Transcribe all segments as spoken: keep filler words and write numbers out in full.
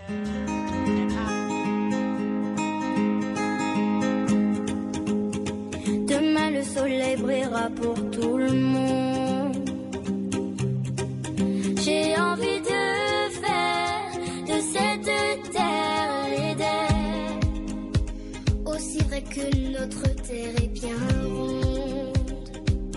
Demain le soleil brillera pour tout le monde. J'ai envie de faire de cette terre les d'air. Aussi vrai que notre terre est bien ronde.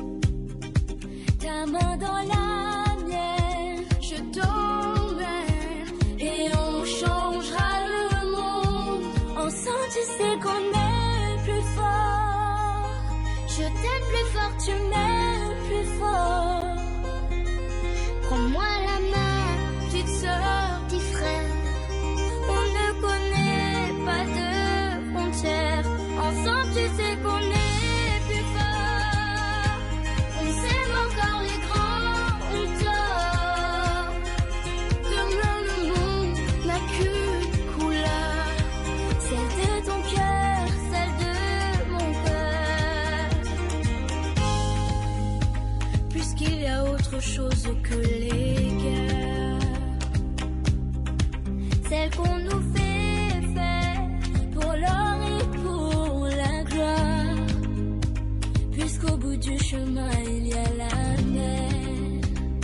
Ta main dans la mienne, je t'emmène et on changera le monde. Ensemble tu sais qu'on est plus fort. Je t'aime plus fort, tu m'aimes plus fort. Prends-moi la main, petite sœur, petit frère. On ne connaît pas de frontières. Ensemble tu sais qu'on est plus fort. On s'aime encore les grands, on tort. Demain le monde n'a qu'une couleur. Celle de ton cœur, celle de mon cœur. Puisqu'il y a autre chose que les guerres, celle qu'on nous fait faire pour l'or et pour la gloire. Puisqu'au bout du chemin il y a la mer,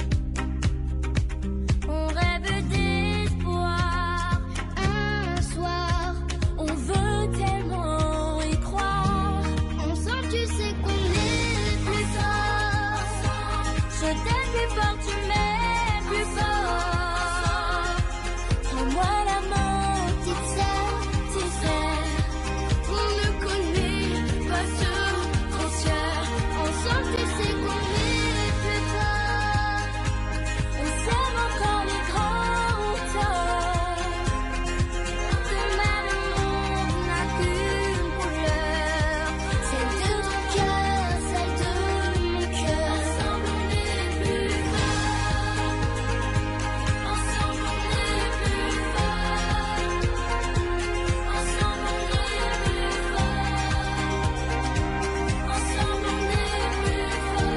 on rêve d'espoir. Un soir, on veut tellement y croire. Ensemble, tu sais qu'on est plus fort. Je t'aime plus fort, tu m'aimes plus fort. Prends-moi la main, petite sœur, petit frère. On ne connaît pas ce frontière. Ensemble, tu sais qu'on est plus fort. On s'aime encore les grands torts. Demain, le monde n'a qu'une couleur. Celle de ton cœur, celle de mon cœur. Ensemble, on est plus fort. Ensemble, on est plus fort. Ensemble, on est plus fort. Ensemble, on est plus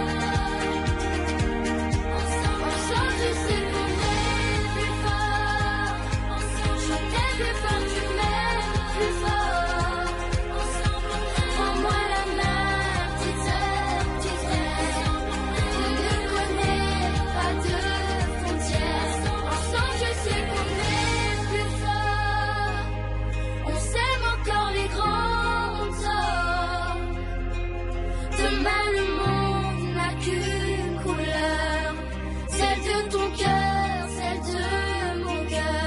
fort. Ensemble, je sais qu'on est plus fort. Ensemble, je t'aime plus fort, tu m'aimes plus fort. Ensemble, on est. Prends-moi la main, petite sœur, petit frère. On ne connaît pas de frontières. Ensemble, je sais qu'on est plus fort. On s'aime encore les grands torts. Demain, le monde n'a qu'une couleur. Celle de ton cœur, celle de mon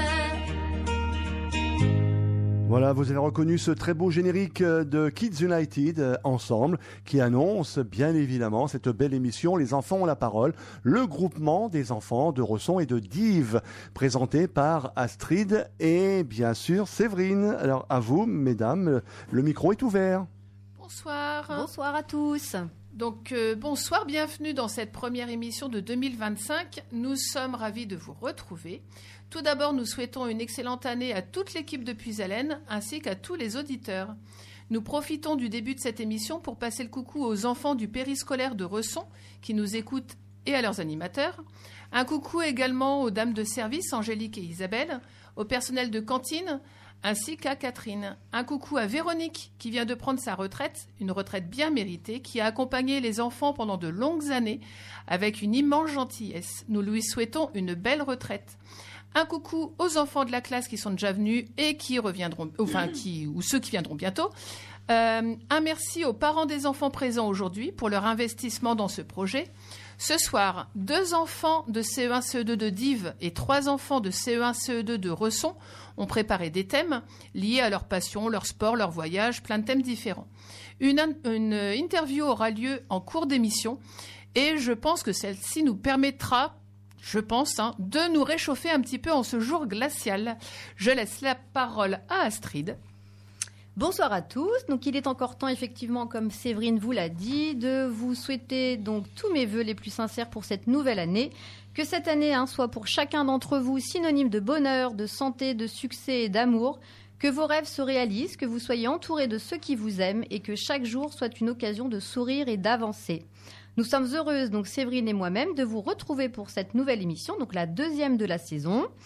cœur. Voilà, vous avez reconnu ce très beau générique de Kids United euh, ensemble, qui annonce bien évidemment cette belle émission Les enfants ont la parole, le groupement des enfants de Resson et de Dives, présenté par Astrid et bien sûr Séverine. Alors à vous, mesdames, le micro est ouvert. Bonsoir. Bonsoir à tous. Donc euh, bonsoir, bienvenue dans cette première émission de deux mille vingt-cinq. Nous sommes ravis de vous retrouver. Tout d'abord, nous souhaitons une excellente année à toute l'équipe de Puis-Haleine ainsi qu'à tous les auditeurs. Nous profitons du début de cette émission pour passer le coucou aux enfants du périscolaire de Resson qui nous écoutent et à leurs animateurs. Un coucou également aux dames de service, Angélique et Isabelle, au personnel de cantine, ainsi qu'à Catherine. Un coucou à Véronique, qui vient de prendre sa retraite, une retraite bien méritée, qui a accompagné les enfants pendant de longues années avec une immense gentillesse. Nous lui souhaitons une belle retraite. Un coucou aux enfants de la classe qui sont déjà venus et qui reviendront, enfin, qui, ou ceux qui viendront bientôt. Euh, un merci aux parents des enfants présents aujourd'hui pour leur investissement dans ce projet. Ce soir, deux enfants de C E un C E deux de Dives et trois enfants de C E un C E deux de Resson ont préparé des thèmes liés à leur passion, leur sport, leur voyage, plein de thèmes différents. Une, une interview aura lieu en cours d'émission et je pense que celle-ci nous permettra, je pense, hein, de nous réchauffer un petit peu en ce jour glacial. Je laisse la parole à Astrid. Bonsoir à tous. Donc, il est encore temps, effectivement, comme Séverine vous l'a dit, de vous souhaiter donc tous mes vœux les plus sincères pour cette nouvelle année. Que cette année hein, soit pour chacun d'entre vous synonyme de bonheur, de santé, de succès et d'amour. Que vos rêves se réalisent, que vous soyez entourés de ceux qui vous aiment et que chaque jour soit une occasion de sourire et d'avancer. Nous sommes heureuses, donc Séverine et moi-même, de vous retrouver pour cette nouvelle émission, donc la deuxième de la saison.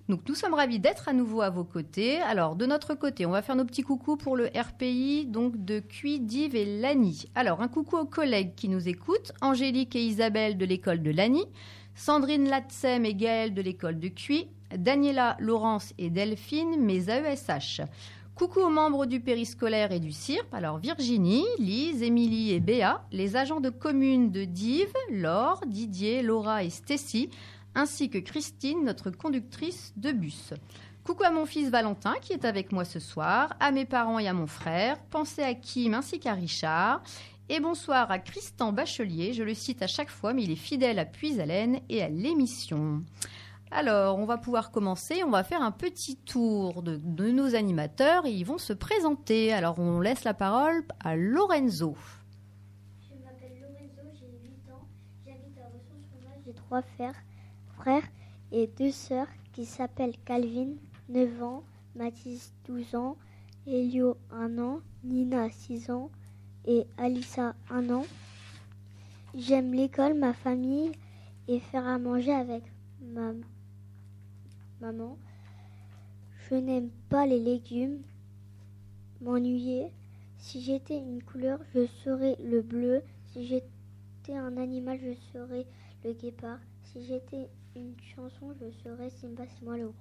Donc nous sommes ravis d'être à nouveau à vos côtés. Alors de notre côté, on va faire nos petits coucous pour le R P I, donc de Cuy, Dives et Lagny. Alors un coucou aux collègues qui nous écoutent, Angélique et Isabelle de l'école de Lagny, Sandrine Latsem et Gaëlle de l'école de Cuy, Daniela, Laurence et Delphine, mes A E S H. Coucou aux membres du périscolaire et du C I R P, alors Virginie, Lise, Émilie et Béa, les agents de commune de Dives, Laure, Didier, Laura et Stécie, ainsi que Christine, notre conductrice de bus. Coucou à mon fils Valentin qui est avec moi ce soir, à mes parents et à mon frère, pensez à Kim ainsi qu'à Richard, et bonsoir à Christian Bachelier, je le cite à chaque fois, mais il est fidèle à Puisalène et à l'émission. Alors, on va pouvoir commencer, on va faire un petit tour de, de nos animateurs et ils vont se présenter. Alors, on laisse la parole à Lorenzo. Je m'appelle Lorenzo, j'ai huit ans, j'habite à Resson-sur-Mer, j'ai trois frères. frères et deux sœurs qui s'appellent Calvin, neuf ans, Mathis, douze ans, Elio, un an, Nina, six ans et Alissa, un an. J'aime l'école, ma famille et faire à manger avec ma maman. Je n'aime pas les légumes, m'ennuyer. Si j'étais une couleur, je serais le bleu. Si j'étais un animal, je serais le guépard. Si j'étais une chanson, je serais Simba, c'est moi le roi.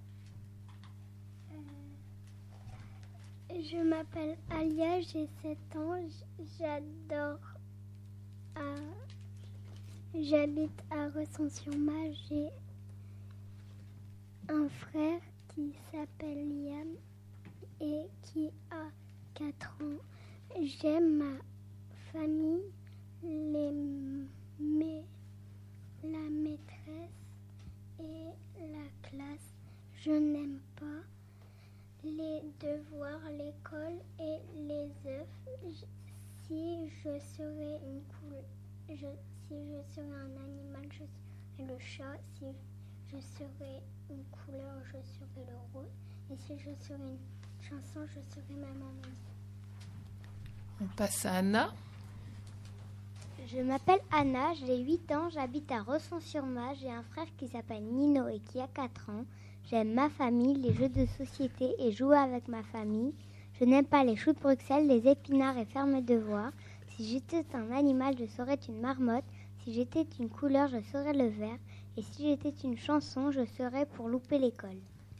Euh, je m'appelle Alia, j'ai sept ans, j'adore. Euh, j'habite à Resson-sur-Mer, j'ai un frère qui s'appelle Liam et qui a quatre ans. J'aime ma famille, les mes la maîtresse et la classe. Je n'aime pas les devoirs, l'école et les œufs. Si je serais une couleur, je, si je serais un animal, je serais le chat. Si je serais une couleur, je serais le rose. Et si je serais une chanson, je serais ma maman. On passe à Anna. Je m'appelle Anna, j'ai huit ans, j'habite à Resson-sur-Mer, j'ai un frère qui s'appelle Nino et qui a quatre ans. J'aime ma famille, les jeux de société et jouer avec ma famille. Je n'aime pas les choux de Bruxelles, les épinards et faire mes devoirs. Si j'étais un animal, je serais une marmotte. Si j'étais une couleur, je serais le vert. Et si j'étais une chanson, je serais pour louper l'école.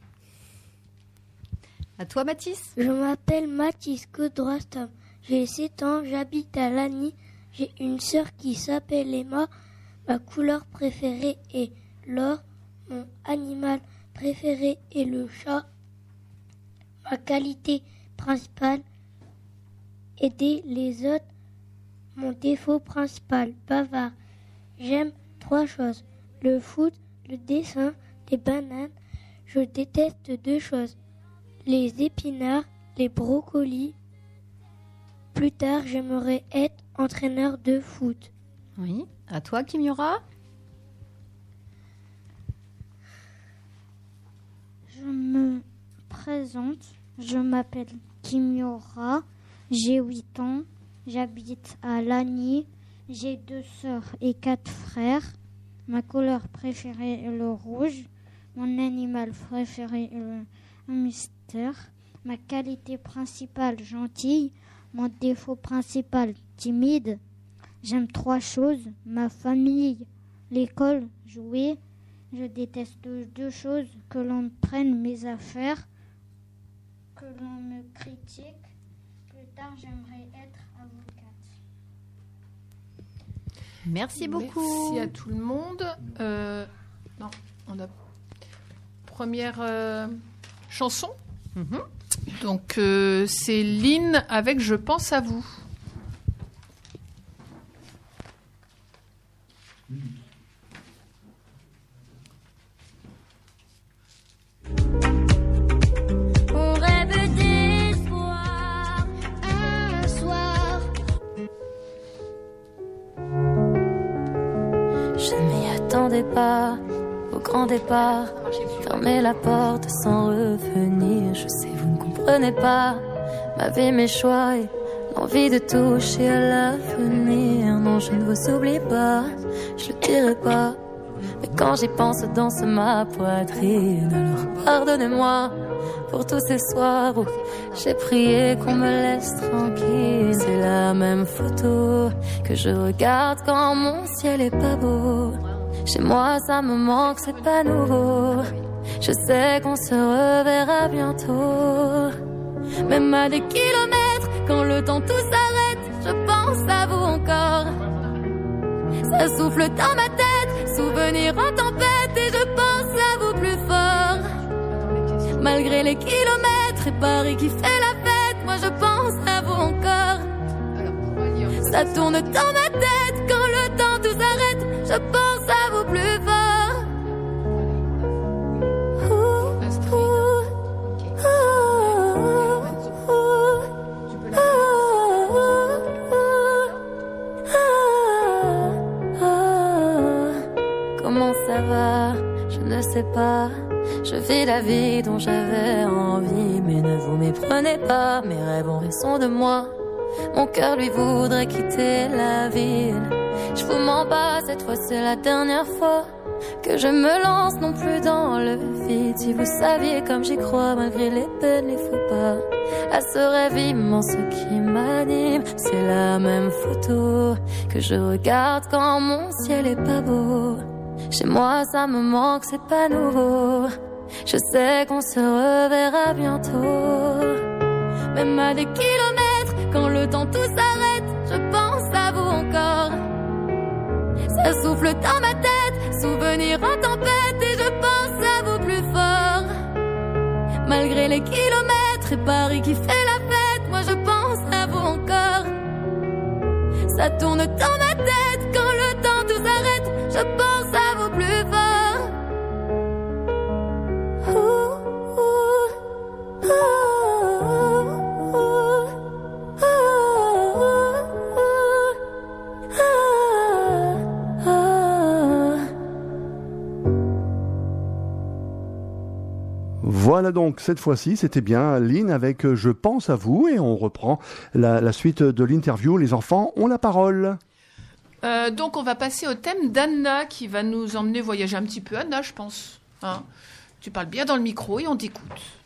À toi Mathis. Je m'appelle Mathis Codrastam, j'ai sept ans, j'habite à Lagny. J'ai une sœur qui s'appelle Emma. Ma couleur préférée est l'or. Mon animal préféré est le chat. Ma qualité principale, aider les autres. Mon défaut principal, bavard. J'aime trois choses. Le foot, le dessin, les bananes. Je déteste deux choses. Les épinards, les brocolis. Plus tard, j'aimerais être entraîneur de foot. Oui. À toi Kimura. Je me présente. Je m'appelle Kimura. J'ai huit ans. J'habite à Lagny. J'ai deux sœurs et quatre frères. Ma couleur préférée est le rouge. Mon animal préféré est le hamster. Ma qualité principale, gentille. Mon défaut principal, timide. J'aime trois choses, ma famille, l'école, jouer. Je déteste deux choses, que l'on prenne mes affaires, que l'on me critique. Plus tard, j'aimerais être avocate. Merci beaucoup. Merci à tout le monde. Euh, non, on a première euh, chanson. Mm-hmm. Donc, euh, c'est Lynn avec Je pense à vous. On rêve d'espoir un soir. Je ne m'y attendais pas au grand départ. Fermer la porte sans revenir. Je sais, vous ne comprenez pas ma vie, mes choix et l'envie de toucher à l'avenir. Non, je ne vous oublie pas, je le dirai pas. Mais quand j'y pense, danse ma poitrine. Alors pardonnez-moi pour tous ces soirs où j'ai prié qu'on me laisse tranquille. C'est la même photo que je regarde quand mon ciel est pas beau. Chez moi ça me manque, c'est pas nouveau. Je sais qu'on se reverra bientôt. Même à des kilomètres, quand le temps tout s'arrête, je pense à vous encore. Ça souffle dans ma tête, souvenir en tempête, et je pense à vous plus fort. Malgré les kilomètres et Paris qui fait la fête, moi je pense à vous encore. Ça tourne dans ma tête, quand le temps tout s'arrête, je pense à vous plus fort. Comment ça va? Je ne sais pas. Je vis la vie dont j'avais envie. Mais ne vous méprenez pas, mes rêves ont raison de moi. Mon cœur lui voudrait quitter la ville. Je vous mens pas, cette fois c'est la dernière fois que je me lance non plus dans le vide. Si vous saviez comme j'y crois, malgré les peines, les faux pas, à ce rêve immense qui m'anime. C'est la même photo que je regarde quand mon ciel est pas beau. Chez moi ça me manque, c'est pas nouveau. Je sais qu'on se reverra bientôt. Même à des kilomètres, quand le temps tout s'arrête, je pense à vous encore. Ça souffle dans ma tête, souvenir en tempête, et je pense à vous plus fort. Malgré les kilomètres et Paris qui fait la fête, moi je pense à vous encore. Ça tourne dans ma tête, quand le temps tout s'arrête, je pense à vous plus fort. Ouh, ouh, ouh, ouh, ouh, ouh, ouh. Voilà donc, cette fois-ci, c'était bien Lynn avec « Je pense à vous » et on reprend la, la suite de l'interview. Les enfants ont la parole. Euh, donc on va passer au thème d'Anna qui va nous emmener voyager un petit peu. Anna, je pense. Hein, tu parles bien dans le micro et on t'écoute.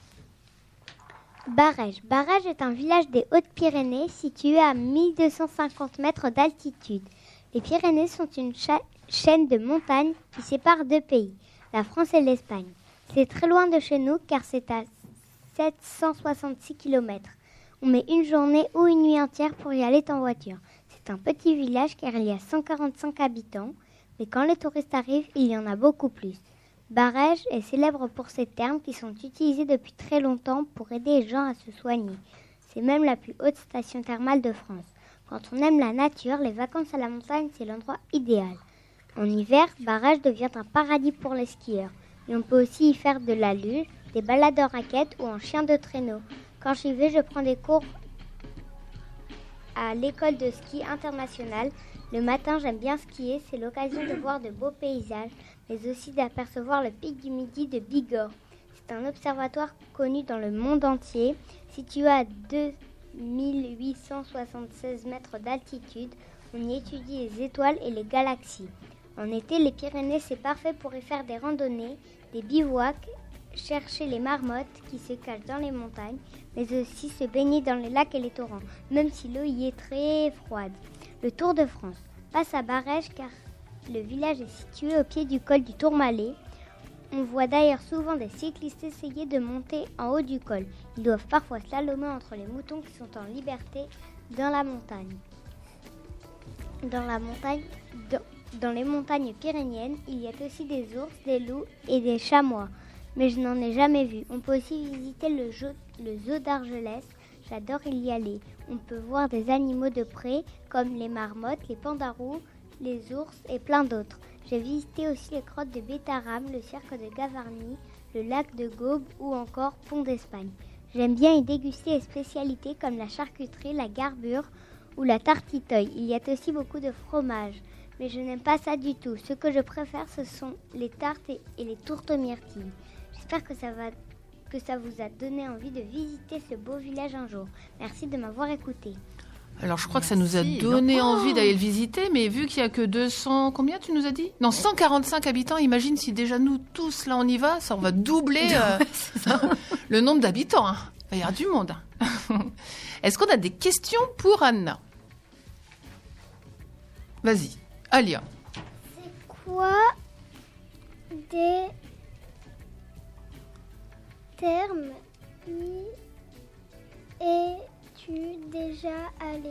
Barège. Barège est un village des Hautes-Pyrénées situé à mille deux cent cinquante mètres d'altitude. Les Pyrénées sont une cha- chaîne de montagnes qui sépare deux pays, la France et l'Espagne. C'est très loin de chez nous car c'est à sept cent soixante-six kilomètres. On met une journée ou une nuit entière pour y aller en voiture. C'est un petit village car il y a cent quarante-cinq habitants, mais quand les touristes arrivent, il y en a beaucoup plus. Barège est célèbre pour ses thermes qui sont utilisés depuis très longtemps pour aider les gens à se soigner. C'est même la plus haute station thermale de France. Quand on aime la nature, les vacances à la montagne, c'est l'endroit idéal. En hiver, Barège devient un paradis pour les skieurs. Et on peut aussi y faire de la luge, des balades en raquettes ou en chien de traîneau. Quand j'y vais, je prends des cours à l'école de ski internationale. Le matin, j'aime bien skier, c'est l'occasion de voir de beaux paysages, mais aussi d'apercevoir le pic du Midi de Bigorre. C'est un observatoire connu dans le monde entier, situé à deux mille huit cent soixante-seize mètres d'altitude. On y étudie les étoiles et les galaxies. En été, les Pyrénées, c'est parfait pour y faire des randonnées, des bivouacs, chercher les marmottes qui se cachent dans les montagnes, mais aussi se baigner dans les lacs et les torrents, même si l'eau y est très froide. Le Tour de France passe à Barège car le village est situé au pied du col du Tourmalet. On voit d'ailleurs souvent des cyclistes essayer de monter en haut du col. Ils doivent parfois slalomer entre les moutons qui sont en liberté dans la montagne. Dans la montagne, dans, dans les montagnes pyrénéennes, il y a aussi des ours, des loups et des chamois. Mais je n'en ai jamais vu. On peut aussi visiter le, jeu, le zoo d'Argelès. J'adore y aller. On peut voir des animaux de près comme les marmottes, les pandarous, les ours et plein d'autres. J'ai visité aussi les grottes de Bétarame, le cirque de Gavarnie, le lac de Gaube ou encore Pont d'Espagne. J'aime bien y déguster les spécialités comme la charcuterie, la garbure ou la tartitoy. Il y a aussi beaucoup de fromage, mais je n'aime pas ça du tout. Ce que je préfère, ce sont les tartes et, et les tourtes myrtilles. J'espère que ça va, que ça vous a donné envie de visiter ce beau village un jour. Merci de m'avoir écouté. Alors, je crois Merci, que ça nous a donné donc. envie Oh. d'aller le visiter, mais vu qu'il y a que deux cents... Combien tu nous as dit? Non, cent quarante-cinq habitants. Imagine si déjà nous tous, là, on y va, ça, on va doubler euh, le nombre d'habitants. Hein. Il va y avoir du monde. Hein. Est-ce qu'on a des questions pour Anna? Vas-y, Alia. Quoi des termes y es-tu déjà allé?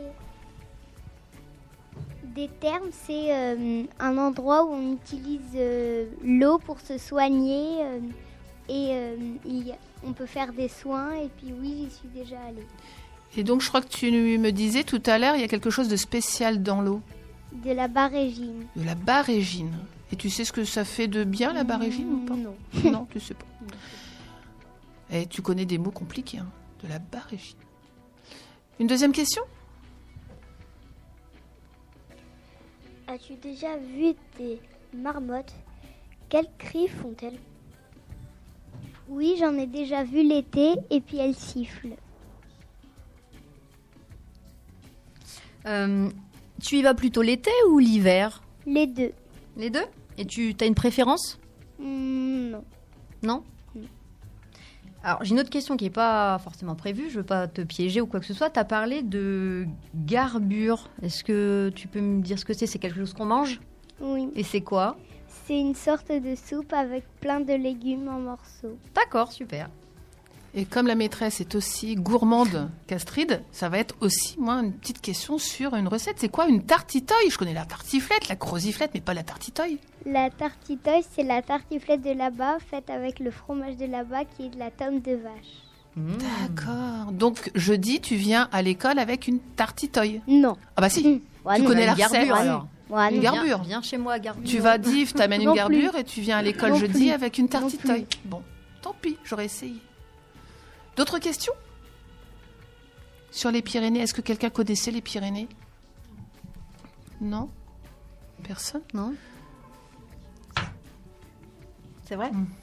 Des termes, c'est euh, un endroit où on utilise euh, l'eau pour se soigner euh, et euh, il- on peut faire des soins. Et puis oui, j'y suis déjà allée. Et donc, je crois que tu me disais tout à l'heure, il y a quelque chose de spécial dans l'eau. De la barégine. De la barégine. Et tu sais ce que ça fait de bien, la barégine, ou pas? Non. Non, tu sais pas. Et tu connais des mots compliqués, hein. De la barégine. Une deuxième question? As-tu déjà vu des marmottes? Quels cris font-elles? Oui, j'en ai déjà vu l'été et puis elles sifflent. Euh, tu y vas plutôt l'été ou l'hiver? Les deux. Les deux? Et tu as une préférence? Hmm, non. Non? Alors, j'ai une autre question qui n'est pas forcément prévue, je ne veux pas te piéger ou quoi que ce soit. Tu as parlé de garbure. Est-ce que tu peux me dire ce que c'est? C'est quelque chose qu'on mange? Oui. Et c'est quoi? C'est une sorte de soupe avec plein de légumes en morceaux. D'accord, super. Et comme la maîtresse est aussi gourmande qu'Astrid, ça va être aussi, moi, une petite question sur une recette. C'est quoi une tartitoille? Je connais la tartiflette, la croziflette, mais pas la tartitoille. La tartitoille, c'est la tartiflette de là-bas faite avec le fromage de là-bas qui est de la tome de vache. Mmh. D'accord. Donc, jeudi, tu viens à l'école avec une tartitoille. Non. Ah bah si, Ouais, tu non. connais la Une garbure, recette. alors. Ouais, Une non. garbure. Viens, viens chez moi, garbure. Tu vas dire, t'amènes une Non garbure plus. et tu viens à l'école Non jeudi plus. avec une Non tartitoille. Bon, tant pis, j'aurais essayé. D'autres questions? Sur les Pyrénées, est-ce que quelqu'un connaissait les Pyrénées? Non? Personne? Non? C'est vrai? Mm.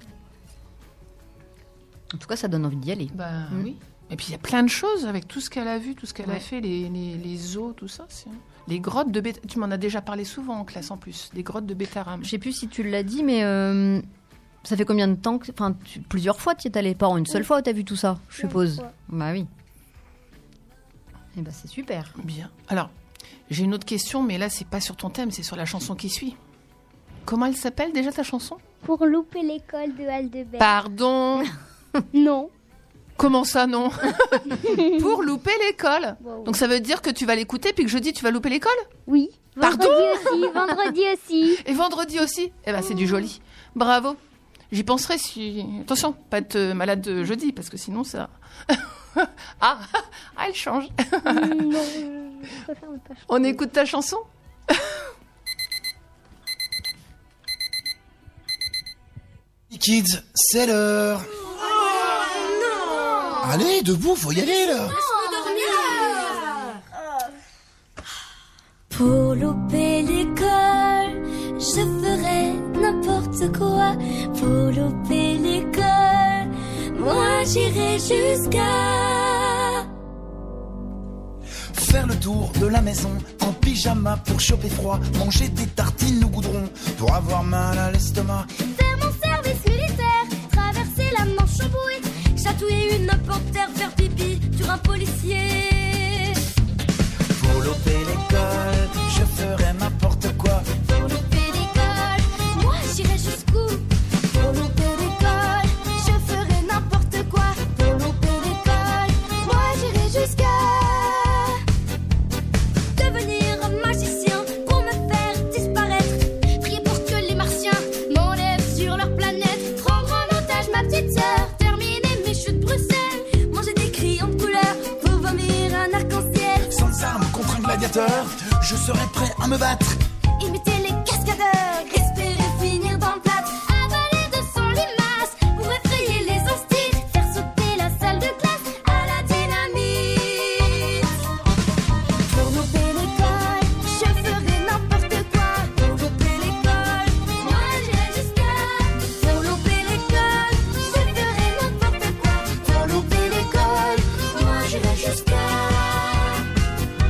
En tout cas, ça donne envie d'y aller. Bah Mm. oui. Et puis il y a plein de choses avec tout ce qu'elle a vu, tout ce qu'elle a Ouais. fait, les, les, les eaux, tout ça. c'est- Les grottes de Bétarame. Tu m'en as déjà parlé souvent en classe en plus. Des grottes de Bétarame. Je sais plus si tu l'as dit, mais euh, ça fait combien de temps que... Enfin, tu- plusieurs fois tu y es allé, pas en une seule Oui. fois tu as vu tout ça, je Plein de suppose. fois. Bah oui. Eh ben c'est super. Bien. Alors, j'ai une autre question, mais là, c'est pas sur ton thème, c'est sur la chanson qui suit. Comment elle s'appelle déjà ta chanson? Pour louper l'école de Aldebert. Pardon. Non. Comment ça, non? Pour louper l'école. Wow. Donc ça veut dire que tu vas l'écouter, puis que jeudi, tu vas louper l'école? Oui. Pardon Vendredi aussi. Vendredi aussi. Et vendredi aussi? Eh ben, c'est du joli. Bravo. J'y penserai si... Attention, pas être euh, malade de jeudi, parce que sinon, ça... ah, ah, elle change. Hmm, non, je préfère ne pas chanter. On écoute ta chanson? Kids, c'est l'heure. Allez, debout, faut y aller là. Pour louper l'école, je ferai n'importe quoi. Pour louper l'école, moi j'irai jusqu'à Faire le tour de la maison en pyjama pour choper froid. Manger des tartines au goudron pour avoir mal à l'estomac. faire mon service militaire, traverser la Manche en bouée, chatouiller une panthère, faire pipi sur un policier. Pour louper l'école, je ferai n'importe quoi. Pour louper l'école, moi j'irai jusqu'où? Pour louper l'école, je ferai n'importe quoi. Pour louper l'école, moi j'irai jusqu'à devenir un magicien pour me faire disparaître. Prier pour que les martiens m'enlèvent sur leur planète. Prendre en otage ma petite sœur, terminer mes chutes Bruxelles. Manger des crayons de couleur pour vomir un arc-en-ciel. Sans armes contre un gladiateur, je serai prêt à me battre. Imiter les cascadeurs, espérer finir dans le plat. Avaler de sang limaces pour effrayer les hostiles. Faire sauter la salle de classe à la dynamite. Pour louper l'école, je ferai n'importe quoi. Pour louper l'école, moi j'irai jusqu'à. Pour louper l'école, je ferai n'importe quoi. Pour louper l'école, moi j'irai jusqu'à.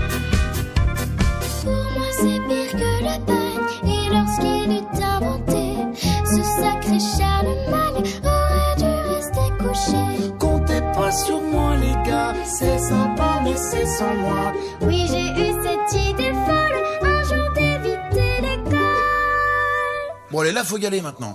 pas sur moi les gars, c'est sympa mais c'est sans moi. Oui, j'ai eu cette idée folle, un jour d'éviter l'école. Bon allez, là faut y aller maintenant.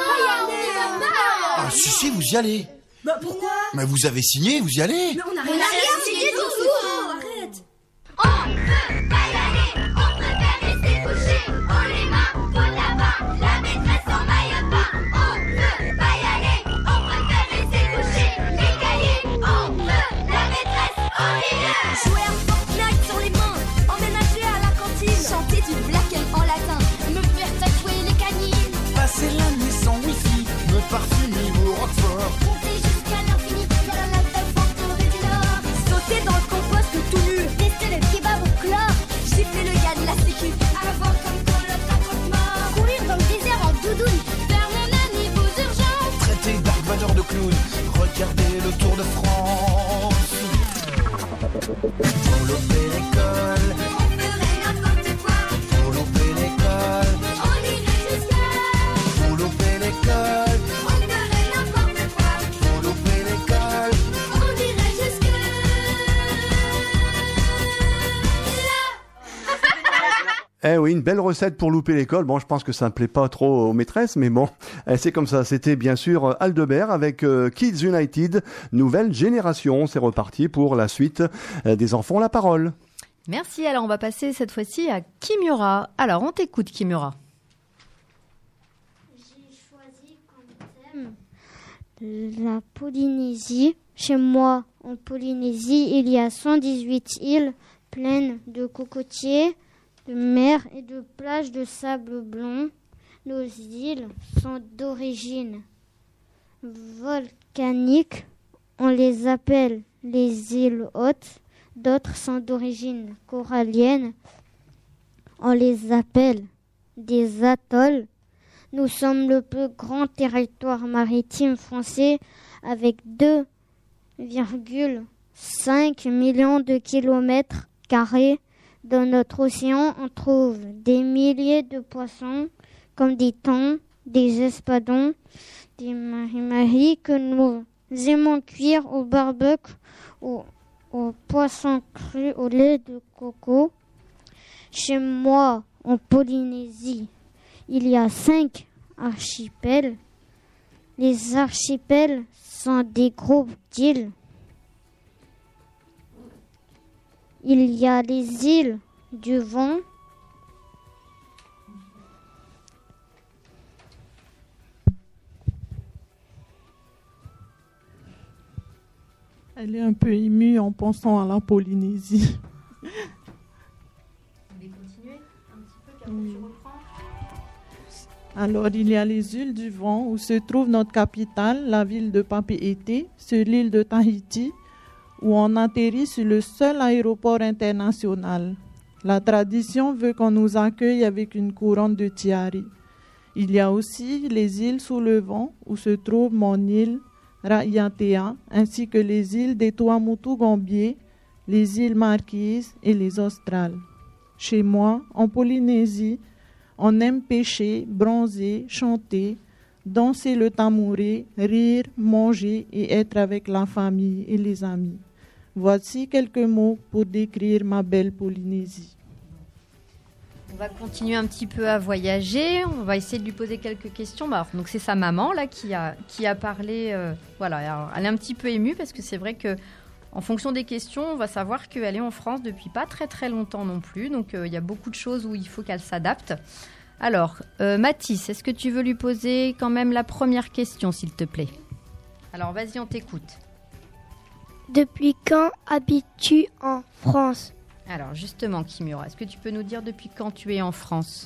Ah si si, vous y allez. Bah pourquoi? Mais vous avez signé, vous y allez. Mais on a rien signé du tout. Arrête. On peut pas y aller, on préfère rester couché. On les mains, on là-bas, la maîtresse en maille pas. On peut pas y aller, on préfère rester couché. Les cahiers, on peut, la maîtresse en ligne. Jouer à Fortnite sur les mains, emménager à la cantine, chanter du black and en latin, me faire tatouer les canines, Passer l'année sans wifi, me parfumer au Roquefort. Monter jusqu'à l'infini, faire la fête forte du Nord. sauter dans le compost tout nu, Tester le kebab au chlore. gifler le gars de la sécu, Avoir comme coloc un croque-mort. Courir dans le désert en doudoune. Faire mon anniv aux urgences. Traiter Dark Vador de clown, regarder le Tour de France. Pour louper l'école, On ferait n'importe quoi. pour louper l'école, On irait jusqu'à. pour louper l'école, On ferait n'importe quoi. pour louper l'école. On irait jusque. Eh oui, une belle recette pour louper l'école. Bon, je pense que ça ne plaît pas trop aux maîtresses, mais bon, eh, c'est comme ça. C'était bien sûr Aldebert avec euh, Kids United, nouvelle génération. C'est reparti pour la suite euh, des enfants la parole. Merci. Alors, on va passer cette fois-ci à Kimura. Alors, on t'écoute, Kimura. J'ai choisi comme thème la Polynésie. Chez moi, en Polynésie, il y a cent dix-huit îles pleines de cocotiers, de mer et de plages de sable blanc. Nos îles sont d'origine volcanique. On les appelle les îles hautes. D'autres sont d'origine corallienne. On les appelle des atolls. Nous sommes le plus grand territoire maritime français avec deux virgule cinq millions de kilomètres carrés. Dans notre océan, on trouve des milliers de poissons comme des thons, des espadons, des maris-maris que nous aimons cuire au barbecue, au, au poisson cru, au lait de coco. Chez moi, en Polynésie, il y a cinq archipels. Les archipels sont des groupes d'îles. Il y a les îles du vent, Elle est un peu émue en pensant à la Polynésie. Vous voulez continuer un petit peu, puis après Oui. tu reprends. Alors, il y a les îles du vent où se trouve notre capitale, la ville de Papeete, sur l'île de Tahiti, où on atterrit sur le seul aéroport international. La tradition veut qu'on nous accueille avec une couronne de tiari. Il y a aussi les îles sous le vent, où se trouve mon île, Raiatea, ainsi que les îles des Tuamotu-Gambier, les îles Marquises et les Australes. Chez moi, en Polynésie, on aime pêcher, bronzer, chanter, danser le tamouré, rire, manger et être avec la famille et les amis. Voici quelques mots pour décrire ma belle Polynésie. On va continuer un petit peu à voyager. On va essayer de lui poser quelques questions. Bah, alors, donc c'est sa maman là qui a qui a parlé. euh, voilà, alors, elle est un petit peu émue parce que c'est vrai que en fonction des questions, on va savoir qu'elle est en France depuis pas très très longtemps non plus. Donc euh, il y a beaucoup de choses où il faut qu'elle s'adapte. Alors, euh, Mathis, est-ce que tu veux lui poser quand même la première question, s'il te plaît? Alors vas-y, on t'écoute. Depuis quand habites-tu en France? Alors justement, Kimura, est-ce que tu peux nous dire depuis quand tu es en France?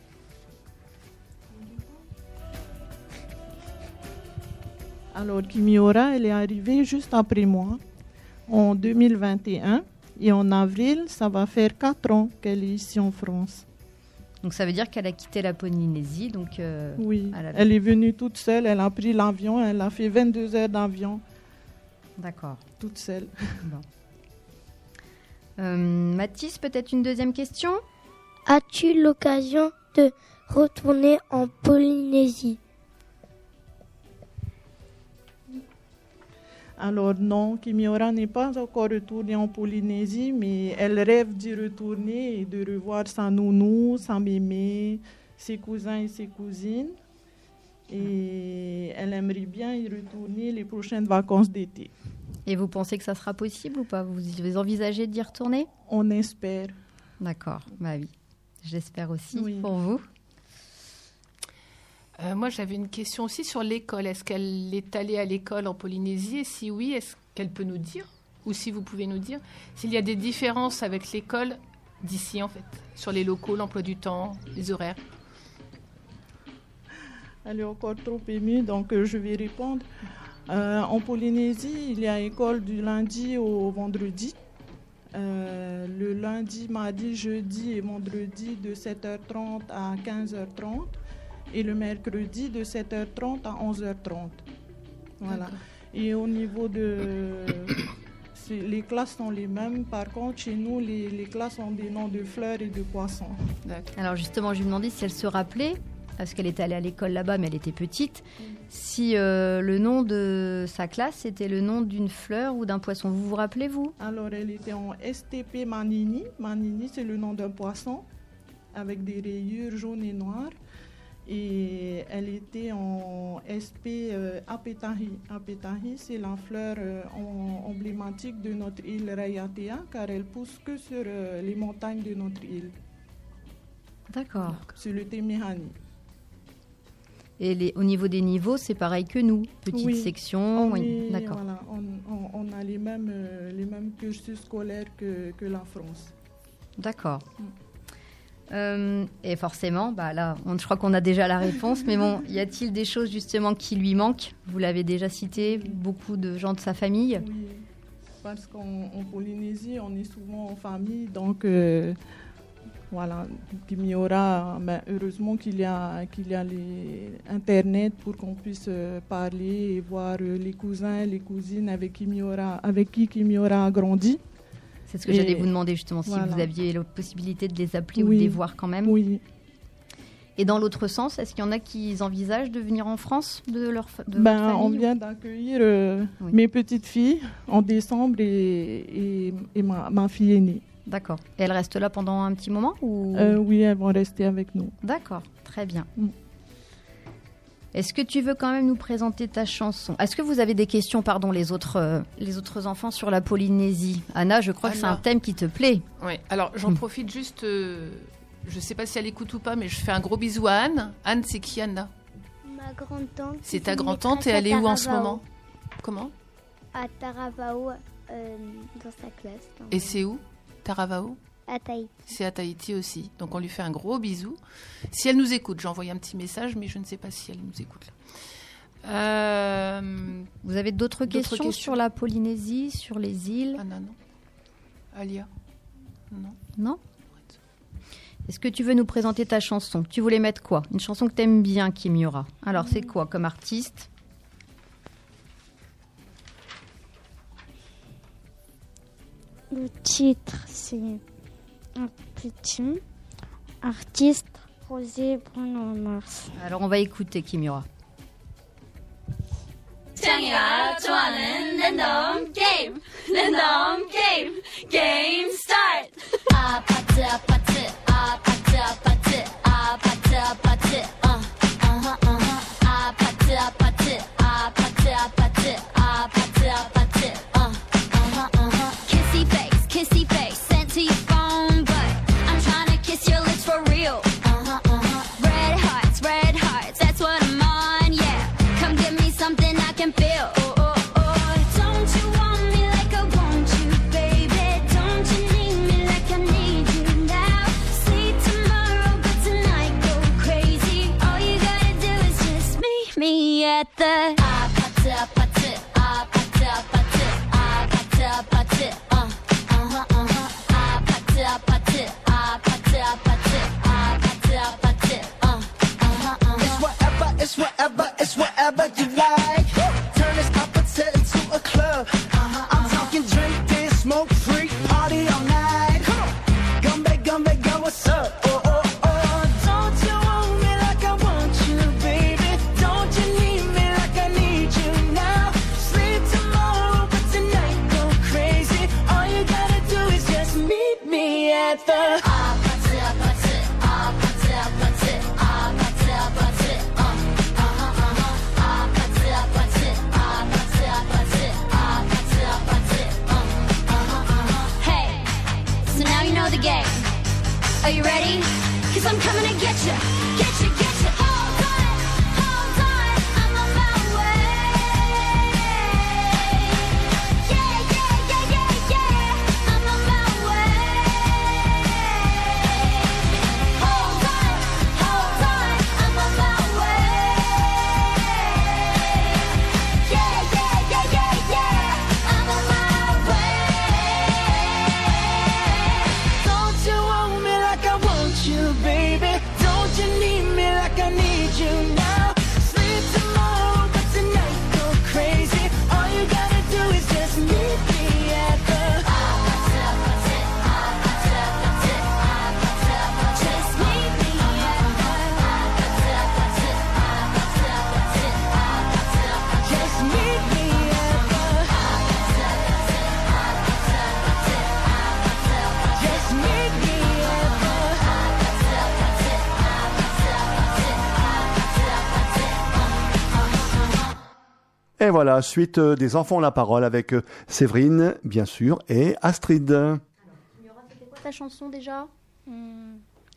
Alors, Kimiora, elle est arrivée juste après moi, en deux mille vingt et un. Et en avril, ça va faire quatre ans qu'elle est ici en France. Donc ça veut dire qu'elle a quitté la Polynésie. Donc, euh, Oui, elle a- elle est venue toute seule, elle a pris l'avion, elle a fait vingt-deux heures d'avion, D'accord. toute seule. Bon. Euh, Mathis, peut-être une deuxième question? As-tu l'occasion de retourner en Polynésie? Alors non, Kimiora n'est pas encore retournée en Polynésie, mais elle rêve d'y retourner et de revoir sa nounou, sa mémé, ses cousins et ses cousines. Et elle aimerait bien y retourner les prochaines vacances d'été. Et vous pensez que ça sera possible ou pas? Vous vous envisagez d'y retourner? On espère. D'accord, bah oui, j'espère aussi Oui. pour vous. Euh, moi, j'avais une question aussi sur l'école. Est-ce qu'elle est allée à l'école en Polynésie? Et si oui, est-ce qu'elle peut nous dire, ou si vous pouvez nous dire, s'il y a des différences avec l'école d'ici, en fait, sur les locaux, l'emploi du temps, les horaires? Elle est encore trop émue, donc euh, je vais répondre. Euh, en Polynésie, il y a école du lundi au vendredi. Euh, le lundi, mardi, jeudi et vendredi de sept heures trente à quinze heures trente. Et le mercredi de sept heures trente à onze heures trente. Voilà. D'accord. Et au niveau de... c'est- les classes sont les mêmes. Par contre, chez nous, les, les classes ont des noms de fleurs et de poissons. D'accord. Alors justement, je lui demandais si elle se rappelait, parce qu'elle était allée à l'école là-bas, mais elle était petite, si euh, le nom de sa classe c'était le nom d'une fleur ou d'un poisson. Vous vous rappelez, vous? Alors, elle était en S T P Manini. Manini, c'est le nom d'un poisson avec des rayures jaunes et noires. Et elle était en S P euh, Apetahi. Apetahi, c'est la fleur euh, en- emblématique de notre île Rayatea, car elle pousse que sur euh, les montagnes de notre île, D'accord. sur le Temehani. Et les, au niveau des niveaux, c'est pareil que nous, petite Oui. section. On, oui, est- d'accord. voilà, on, on- on a les mêmes, euh, les mêmes cursus scolaires que, que la France. D'accord. Mm. Euh, et forcément, bah là, on, je crois qu'on a déjà la réponse. Mais bon, y a-t-il des choses justement qui lui manquent? Vous l'avez déjà cité, beaucoup de gens de sa famille. Oui, parce qu'en en Polynésie, on est souvent en famille, donc euh, voilà, Kimiora, ben, heureusement qu'il y a, qu'il y a les Internet pour qu'on puisse euh, parler et voir euh, les cousins, les cousines avec, Kimiora, avec qui Kimiora a grandi. C'est ce que Et j'allais vous demander justement, si voilà. vous aviez la possibilité de les appeler ou Oui. de les voir quand même. Oui. Et dans l'autre sens, est-ce qu'il y en a qui envisagent de venir en France de leur fa- de Ben, votre on famille, ou- vient d'accueillir euh, Oui. mes petites filles en décembre et, et, et ma, ma fille aînée. D'accord. Et elles restent là pendant un petit moment ou... Euh, oui, elles vont rester avec nous. D'accord, très bien. Mm. Est-ce que tu veux quand même nous présenter ta chanson? Est-ce que vous avez des questions, pardon, les autres, euh, les autres enfants sur la Polynésie? Anna, je crois que c'est Anna. un thème qui te plaît. Oui, alors j'en Hmm. profite juste, euh, je ne sais pas si elle écoute ou pas, mais je fais un gros bisou à Anne. Anne, c'est qui, Anna? Ma grande-tante. C'est qui ta est grand-tante et maîtresse à elle est où en ce Taravao. moment? Comment? À Taravao, euh, dans sa classe. dans- Et c'est où? Taravao? À Tahiti. C'est à Tahiti aussi. Donc on lui fait un gros bisou. Si elle nous écoute, j'ai envoyé un petit message, mais je ne sais pas si elle nous écoute là. Euh, Vous avez d'autres D'autres questions, questions sur la Polynésie, sur les îles? Anna, non. Alia? Non. Non? Est-ce que tu veux nous présenter ta chanson? Tu voulais mettre quoi? Une chanson que t'aimes bien, Kimiora. Alors, c'est quoi comme artiste? Le titre, c'est un petit artiste, Rosé Bruno Mars. Alors, on va écouter Kimiora. 창이야 좋아하는 랜덤 게임 랜덤 게임 게임 스타트 아파트 아파트 아파트 아파트 아파트 아파트 어 어허 어허 아파트 아파트 아파트 아파트 아파트 아파트 어 어허 어허 kissy face kissy face sent to your phone but I'm trying to kiss your lips for real uh-huh uh-huh red hearts red hearts that's what I'm on yeah come give me something I can feel. Oh, oh, oh. Don't you want me like I want you, baby? Don't you need me like I need at the ah, party, ah, party, ah, party, ah, party, ah, party, ah, party, uh, uh-huh, uh-huh, ah, party, ah, party, ah, party, ah, party, ah, party, ah, party, uh, uh-huh, uh-huh. Hey, so now you know the game. Are you ready? Cause I'm coming to get you, get you, get you. Hold on, hold on, I'm on my way. Yeah, yeah, yeah, yeah, yeah, I'm on my way. Hold on, hold on, I'm on my way. Yeah, yeah, yeah, yeah, yeah, I'm on my way. Don't you want me like I want you, baby? Don't you need me like I need you now? Sleep tomorrow, but tonight go crazy. All you gotta do is just meet me at the ah, party, ah, party, ah, party, ah, party, ah, party, ah, party. Just meet me at the ah, party, ah, party, ah, party, ah, party, ah, party, ah, party. Just meet me at the ah, party, ah, party, ah, party, ah, party, ah, party, ah, party. Just meet me at the ah, party, ah, party, ah, party, ah, party, ah, party, uh-huh, uh-huh. Et voilà, suite euh, des enfants ont la parole avec euh, Séverine, bien sûr, et Astrid. Kimura, c'était quoi ta chanson déjà? Hum.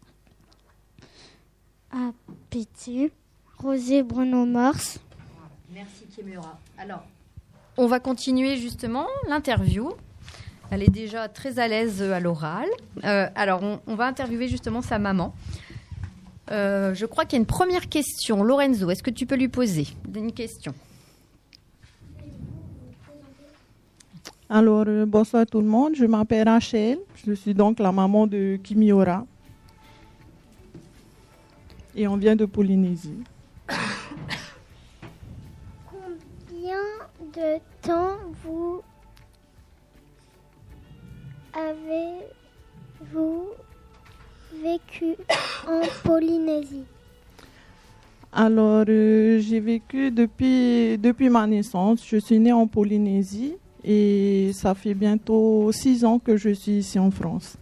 Appétit. Rosé Bruno Mars. Merci Kimura. Alors, on va continuer justement l'interview. Elle est déjà très à l'aise à l'oral. Euh, alors, on, on va interviewer justement sa maman. Euh, je crois qu'il y a une première question. Lorenzo, est-ce que tu peux lui poser une question? Alors, euh, bonsoir tout le monde. Je m'appelle Rachel. Je suis donc la maman de Kimura. Et on vient de Polynésie. Combien de temps vous avez-vous vécu en Polynésie? Alors, euh, j'ai vécu depuis, depuis ma naissance. Je suis née en Polynésie et ça fait bientôt six ans que je suis ici en France.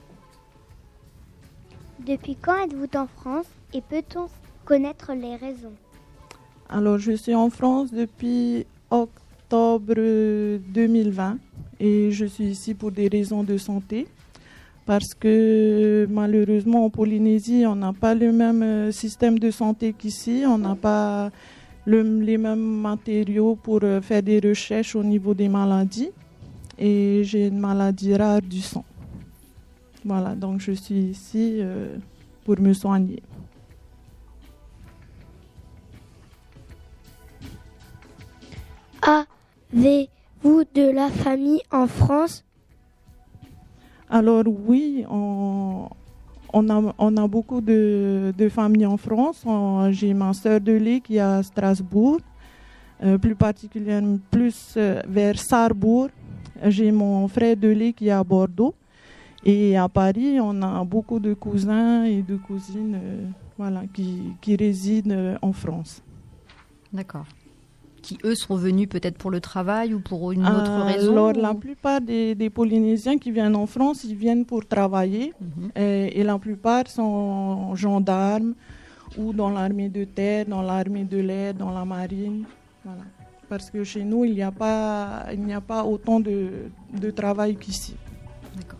Depuis quand êtes-vous en France et peut-on connaître les raisons? Alors, je suis en France depuis octobre deux mille vingt et je suis ici pour des raisons de santé. Parce que malheureusement en Polynésie, on n'a pas le même système de santé qu'ici. On n'a pas le, les mêmes matériaux pour faire des recherches au niveau des maladies. Et j'ai une maladie rare du sang. Voilà, donc je suis ici euh, pour me soigner. Avez-vous de la famille en France? Alors oui, on, on, a, on a beaucoup de, de familles en France. On, j'ai ma sœur de lait qui est à Strasbourg, euh, plus particulièrement plus euh, vers Sarrebourg. J'ai mon frère de lait qui est à Bordeaux. Et à Paris, on a beaucoup de cousins et de cousines euh, voilà, qui, qui résident euh, en France. D'accord. Qui, eux, sont venus peut-être pour le travail ou pour une autre euh, raison? Alors, ou... la plupart des, des Polynésiens qui viennent en France, ils viennent pour travailler. Mm-hmm. et, et la plupart sont gendarmes ou dans l'armée de terre, dans l'armée de l'air, dans la marine. Voilà. Parce que chez nous, il n'y a pas, il n'y a pas autant de, de travail qu'ici. D'accord.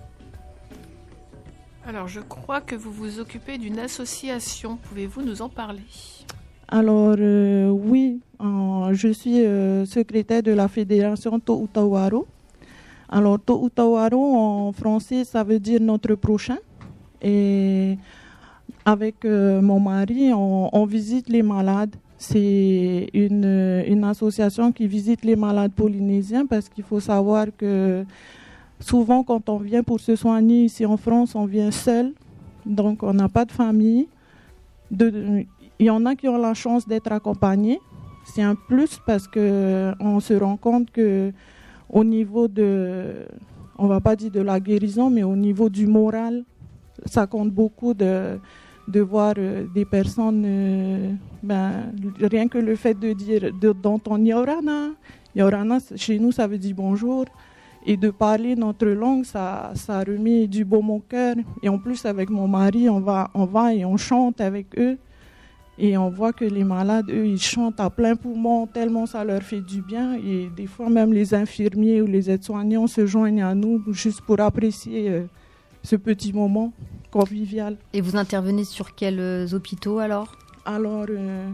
Alors, je crois que vous vous occupez d'une association. Pouvez-vous nous en parler? Alors, euh, oui, euh, je suis euh, secrétaire de la fédération To'utawaro. Alors, To'utawaro, en français, ça veut dire notre prochain. Et avec euh, mon mari, on, on visite les malades. C'est une, une association qui visite les malades polynésiens parce qu'il faut savoir que souvent, quand on vient pour se soigner ici en France, on vient seul. Donc, on n'a pas de famille. De, il y en a qui ont la chance d'être accompagnés. C'est un plus parce qu'on se rend compte qu'au niveau de, on ne va pas dire de la guérison, mais au niveau du moral, ça compte beaucoup de, de voir des personnes, euh, ben, rien que le fait de dire, de, d'entendre Yorana. Yorana, chez nous, ça veut dire bonjour. Et de parler notre langue, ça, ça remet du baume au cœur. Et en plus, avec mon mari, on va, on va et on chante avec eux. Et on voit que les malades, eux, ils chantent à plein poumon, tellement ça leur fait du bien. Et des fois, même les infirmiers ou les aides-soignants se joignent à nous juste pour apprécier euh, ce petit moment convivial. Et vous intervenez sur quels euh, hôpitaux alors? Alors, euh,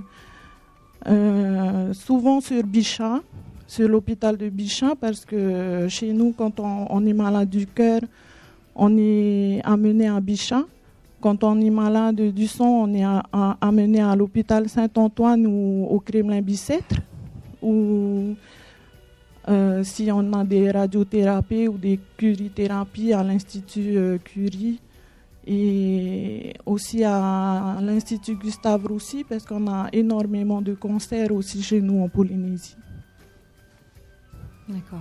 euh, souvent sur Bichat, sur l'hôpital de Bichat, parce que chez nous, quand on, on est malade du cœur, on est amené à Bichat. Quand on est malade du sang, on est à, à, amené à l'hôpital Saint-Antoine ou au Kremlin-Bicêtre. Ou euh, si on a des radiothérapies ou des curie-thérapies à l'Institut euh, Curie. Et aussi à, à l'Institut Gustave Roussy, parce qu'on a énormément de concerts aussi chez nous en Polynésie. D'accord.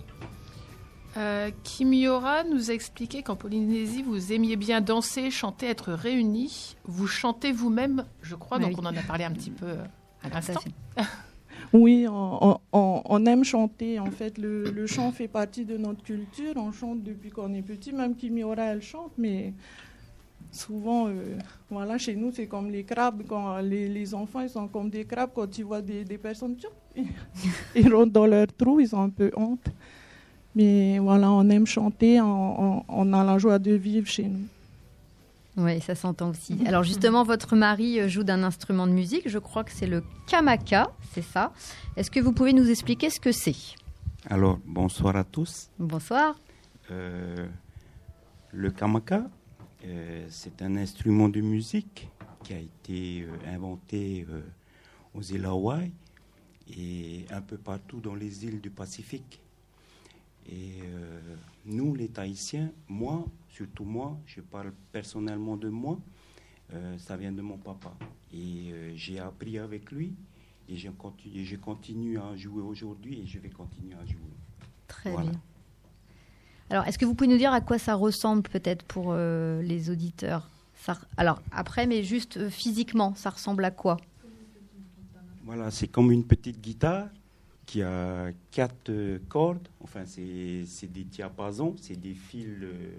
Euh, Kim Miora nous a expliqué qu'en Polynésie, vous aimiez bien danser, chanter, être réunis. Vous chantez vous-même, je crois, Ah donc oui. on en a parlé un petit peu euh, à l'instant. Oui, on, on, on aime chanter. En fait, le, le chant fait partie de notre culture. On chante depuis qu'on est petit. Même Kim Miora, elle chante, mais souvent, euh, voilà, chez nous, c'est comme les crabes. Quand les, les enfants, ils sont comme des crabes. Quand ils voient des, des personnes, ils rentrent dans leur trou, ils ont un peu honte. Mais voilà, on aime chanter, on, on, on a la joie de vivre chez nous. Oui, ça s'entend aussi. Alors justement, votre mari joue d'un instrument de musique, je crois que c'est le kamaka, c'est ça. Est-ce que vous pouvez nous expliquer ce que c'est? Alors, bonsoir à tous. Bonsoir. Euh, le kamaka, euh, c'est un instrument de musique qui a été euh, inventé euh, aux îles Hawaï et un peu partout dans les îles du Pacifique. Et euh, nous, les Tahitiens, moi, surtout moi, je parle personnellement de moi, euh, ça vient de mon papa. Et euh, j'ai appris avec lui et je continue, je continue à jouer aujourd'hui et je vais continuer à jouer. Très Voilà. bien. Alors, est-ce que vous pouvez nous dire à quoi ça ressemble peut-être pour euh, les auditeurs? ça, Alors, après, mais juste euh, physiquement, ça ressemble à quoi? Voilà, c'est comme une petite guitare qui a quatre euh, cordes, enfin c'est, c'est des diapasons, c'est des fils euh,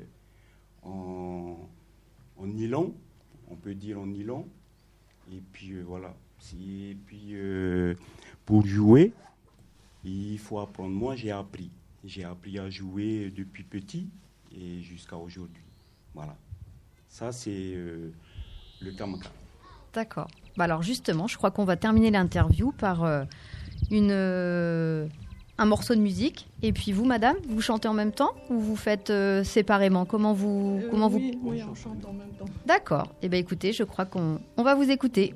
en, en nylon, on peut dire en nylon, et puis euh, voilà, c'est, et puis euh, pour jouer, il faut apprendre, moi j'ai appris, j'ai appris à jouer depuis petit et jusqu'à aujourd'hui, voilà, ça c'est euh, le kamaka. D'accord. Bah alors justement, je crois qu'on va terminer l'interview par... Euh, Une, euh, un morceau de musique. Et puis vous, madame, vous chantez en même temps ou vous faites euh, séparément? Comment vous... Euh, comment oui, vous... oui, on chante en même temps. D'accord. Eh bien, écoutez, je crois qu'on on va vous écouter.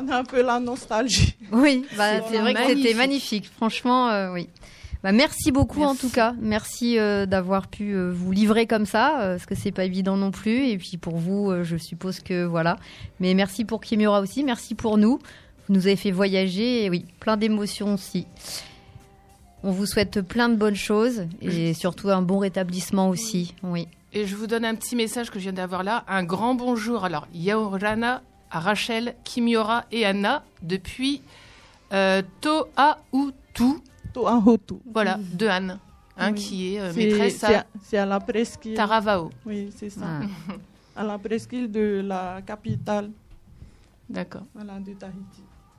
On a un peu la nostalgie. Oui, bah, c'est, C'est vrai que magnifique. c'était magnifique. Franchement, euh, oui. Bah, merci beaucoup Merci. en tout cas. Merci euh, d'avoir pu euh, vous livrer comme ça, euh, parce que c'est pas évident non plus. Et puis pour vous, euh, je suppose que voilà. Mais merci pour Kimura aussi. Merci pour nous. Vous nous avez fait voyager. Et oui, plein d'émotions aussi. On vous souhaite plein de bonnes choses et surtout un bon rétablissement aussi. Oui. Et je vous donne un petit message que je viens d'avoir là. Un grand bonjour. Alors, Yaorana, à Rachel, Kimiora et Anna depuis euh, Toahutu. Toahutu. Voilà, de Anne, hein, Oui. qui est euh, C'est- maîtresse c'est à à, c'est à la presqu'île. Taravao. Oui, c'est ça. Ah. À la presqu'île de la capitale, D'accord. voilà, de Tahiti.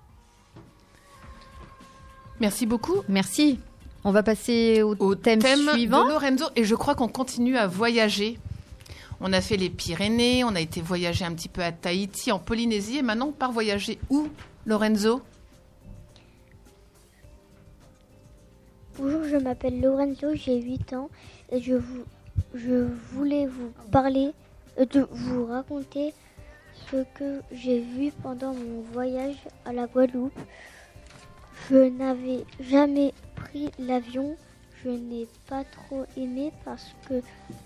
Merci beaucoup. Merci. On va passer au, Au thème, thème suivant. de Lorenzo. Et je crois qu'on continue à voyager. On a fait les Pyrénées, on a été voyager un petit peu à Tahiti, en Polynésie. Et maintenant, on part voyager où, Lorenzo? Bonjour, je m'appelle Lorenzo, j'ai huit ans et je, vous, je voulais vous parler, euh, de vous raconter ce que j'ai vu pendant mon voyage à la Guadeloupe. Je n'avais jamais pris l'avion, je n'ai pas trop aimé parce que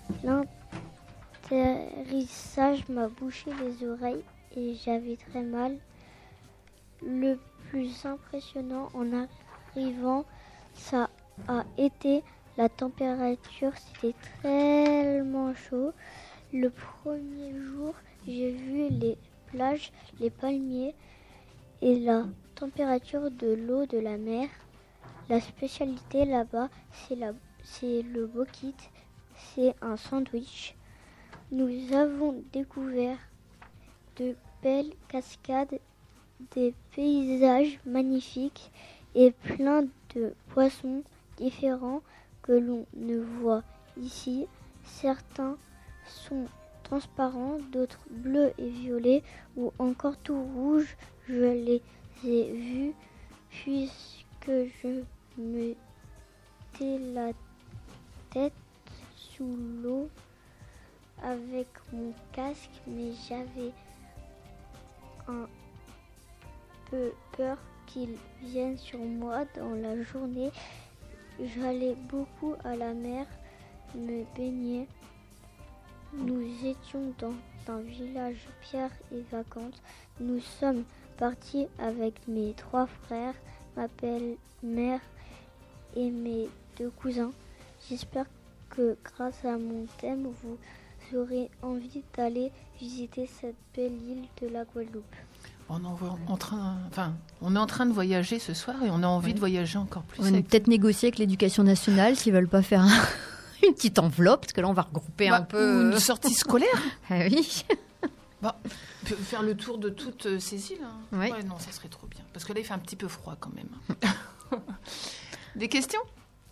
l'atterrissage m'a bouché les oreilles et j'avais très mal. Le plus impressionnant en arrivant, ça a été la température, c'était tellement chaud. Le premier jour, j'ai vu les plages, les palmiers et la température de l'eau de la mer. La spécialité là-bas, c'est, la, c'est le bokit, c'est un sandwich. Nous avons découvert de belles cascades, des paysages magnifiques et plein de poissons différents que l'on ne voit ici. Certains sont transparents, d'autres bleus et violets ou encore tout rouges. Je les ai vus puisque je mettais la tête sous l'eau avec mon casque, mais j'avais un peu peur qu'ils viennent sur moi dans la journée. J'allais beaucoup à la mer, me baigner. Nous étions dans un village pierre et vacances. Nous sommes partis avec mes trois frères, ma belle-mère et mes deux cousins. J'espère que grâce à mon thème, vous aurez envie d'aller visiter cette belle île de la Guadeloupe. On, en, en train, enfin, on est en train de voyager ce soir et on a envie Ouais. de voyager encore plus. On va avec- peut-être négocier avec l'éducation nationale s'ils veulent pas faire un- une petite enveloppe, parce que là on va regrouper Bah, un peu. ou une sortie scolaire. Ah oui. Bah, peut faire le tour de toutes euh, ces îles. hein. Ouais. Ouais, non, ça serait trop bien. Parce que là, il fait un petit peu froid quand même. Des questions?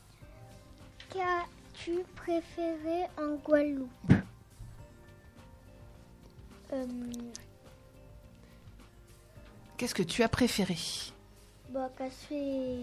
Qu'as-tu préféré en Guadeloupe? Euh, Qu'est-ce que tu as préféré? bah, qu'a fait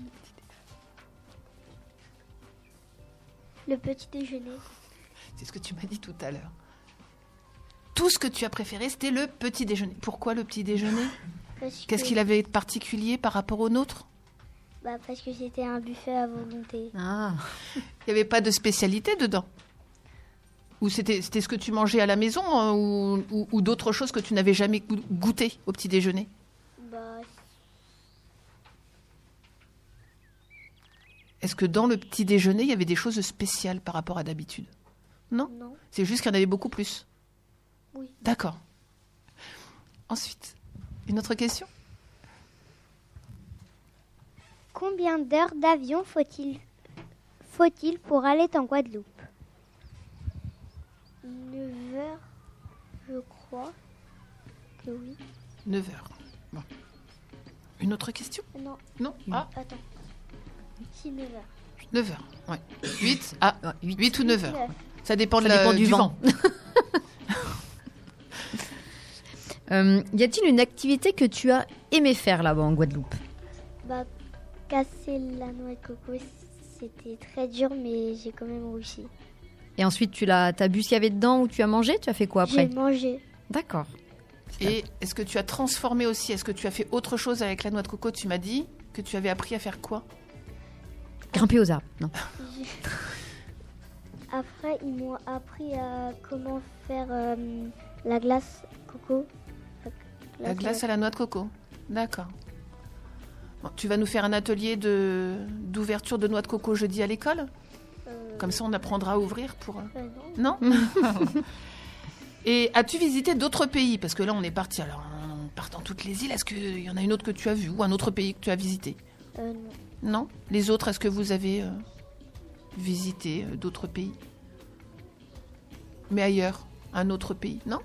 le petit déjeuner. C'est ce que tu m'as dit tout à l'heure. Tout ce que tu as préféré, c'était le petit déjeuner. Pourquoi le petit déjeuner? Parce Qu'est-ce que- qu'il avait de particulier par rapport au nôtre? Bah, parce que c'était un buffet à volonté. Ah. Il n'y avait pas de spécialité dedans? Ou c'était c'était ce que tu mangeais à la maison hein, ou, ou- ou d'autres choses que tu n'avais jamais go- goûté au petit déjeuner? Bah, Est-ce que dans le petit déjeuner, il y avait des choses spéciales par rapport à d'habitude? Non? non. C'est juste qu'il y en avait beaucoup plus. Oui. D'accord. Ensuite, une autre question? Combien d'heures d'avion faut-il faut-il pour aller en Guadeloupe? neuf heures, je crois que oui. neuf heures. Bon. Une autre question? Non, Non? Ah, attends. Si, neuf heures. neuf heures. Ouais. huit? Ah, huit ou neuf heures. Neuf. Ça dépend, de Ça la- dépend du du vent. vent. Euh, y a-t-il une activité que tu as aimé faire là-bas en Guadeloupe? Bah, casser la noix de coco, c'était très dur, mais j'ai quand même réussi. Et ensuite, tu l'as, t'as bu ce qu'il y avait dedans ou tu as mangé? Tu as fait quoi J'ai après? mangé. D'accord. Et est-ce que tu as transformé aussi? Est-ce que tu as fait autre chose avec la noix de coco? Tu m'as dit que tu avais appris à faire quoi? Grimper aux arbres, non. Après, ils m'ont appris à comment faire euh, la glace coco. La glace à la noix de coco. D'accord. Bon, tu vas nous faire un atelier de, d'ouverture de noix de coco jeudi à l'école? Euh, Comme ça, on apprendra à ouvrir pour... euh, non. Non. Et as-tu visité d'autres pays? Parce que là, on est parti. Alors, on part dans toutes les îles. Est-ce qu'il y en a une autre que tu as vue ou un autre pays que tu as visité? Euh, non. Non. Les autres, est-ce que vous avez euh, visité euh, d'autres pays? Mais ailleurs, un autre pays? Non.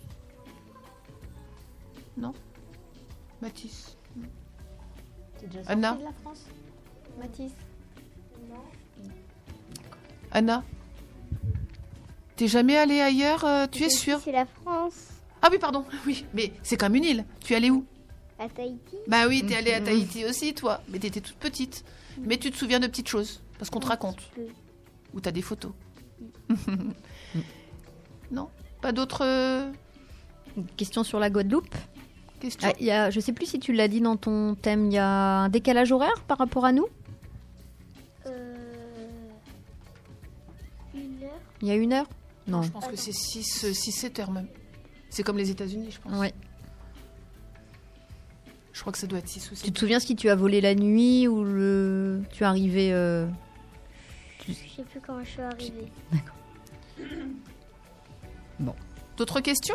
Non. Mathis? T'es déjà sortie Anna de la France, Mathis? Anna? T'es jamais allée ailleurs, euh, tu es sûre? C'est la France. Ah oui, pardon, oui, mais c'est comme une île. Tu es allée où? À Tahiti. Bah oui, t'es allée à Tahiti aussi, toi. Mais t'étais toute petite. Mais tu te souviens de petites choses, parce qu'on te raconte. Ou t'as des photos. Non? Pas d'autres... euh, Une question sur la Guadeloupe. questions? Ah, il y a, je sais plus si tu l'as dit dans ton thème, il y a un décalage horaire par rapport à nous? Euh, une heure. Il y a une heure? Non. Je pense que c'est six sept heures même. C'est comme les États-Unis, je pense. Ouais. Je crois que ça doit être six ou sept. Tu te souviens si tu as volé la nuit ou le... tu es arrivé euh... Je sais plus comment je suis arrivée. D'accord. Bon. D'autres questions?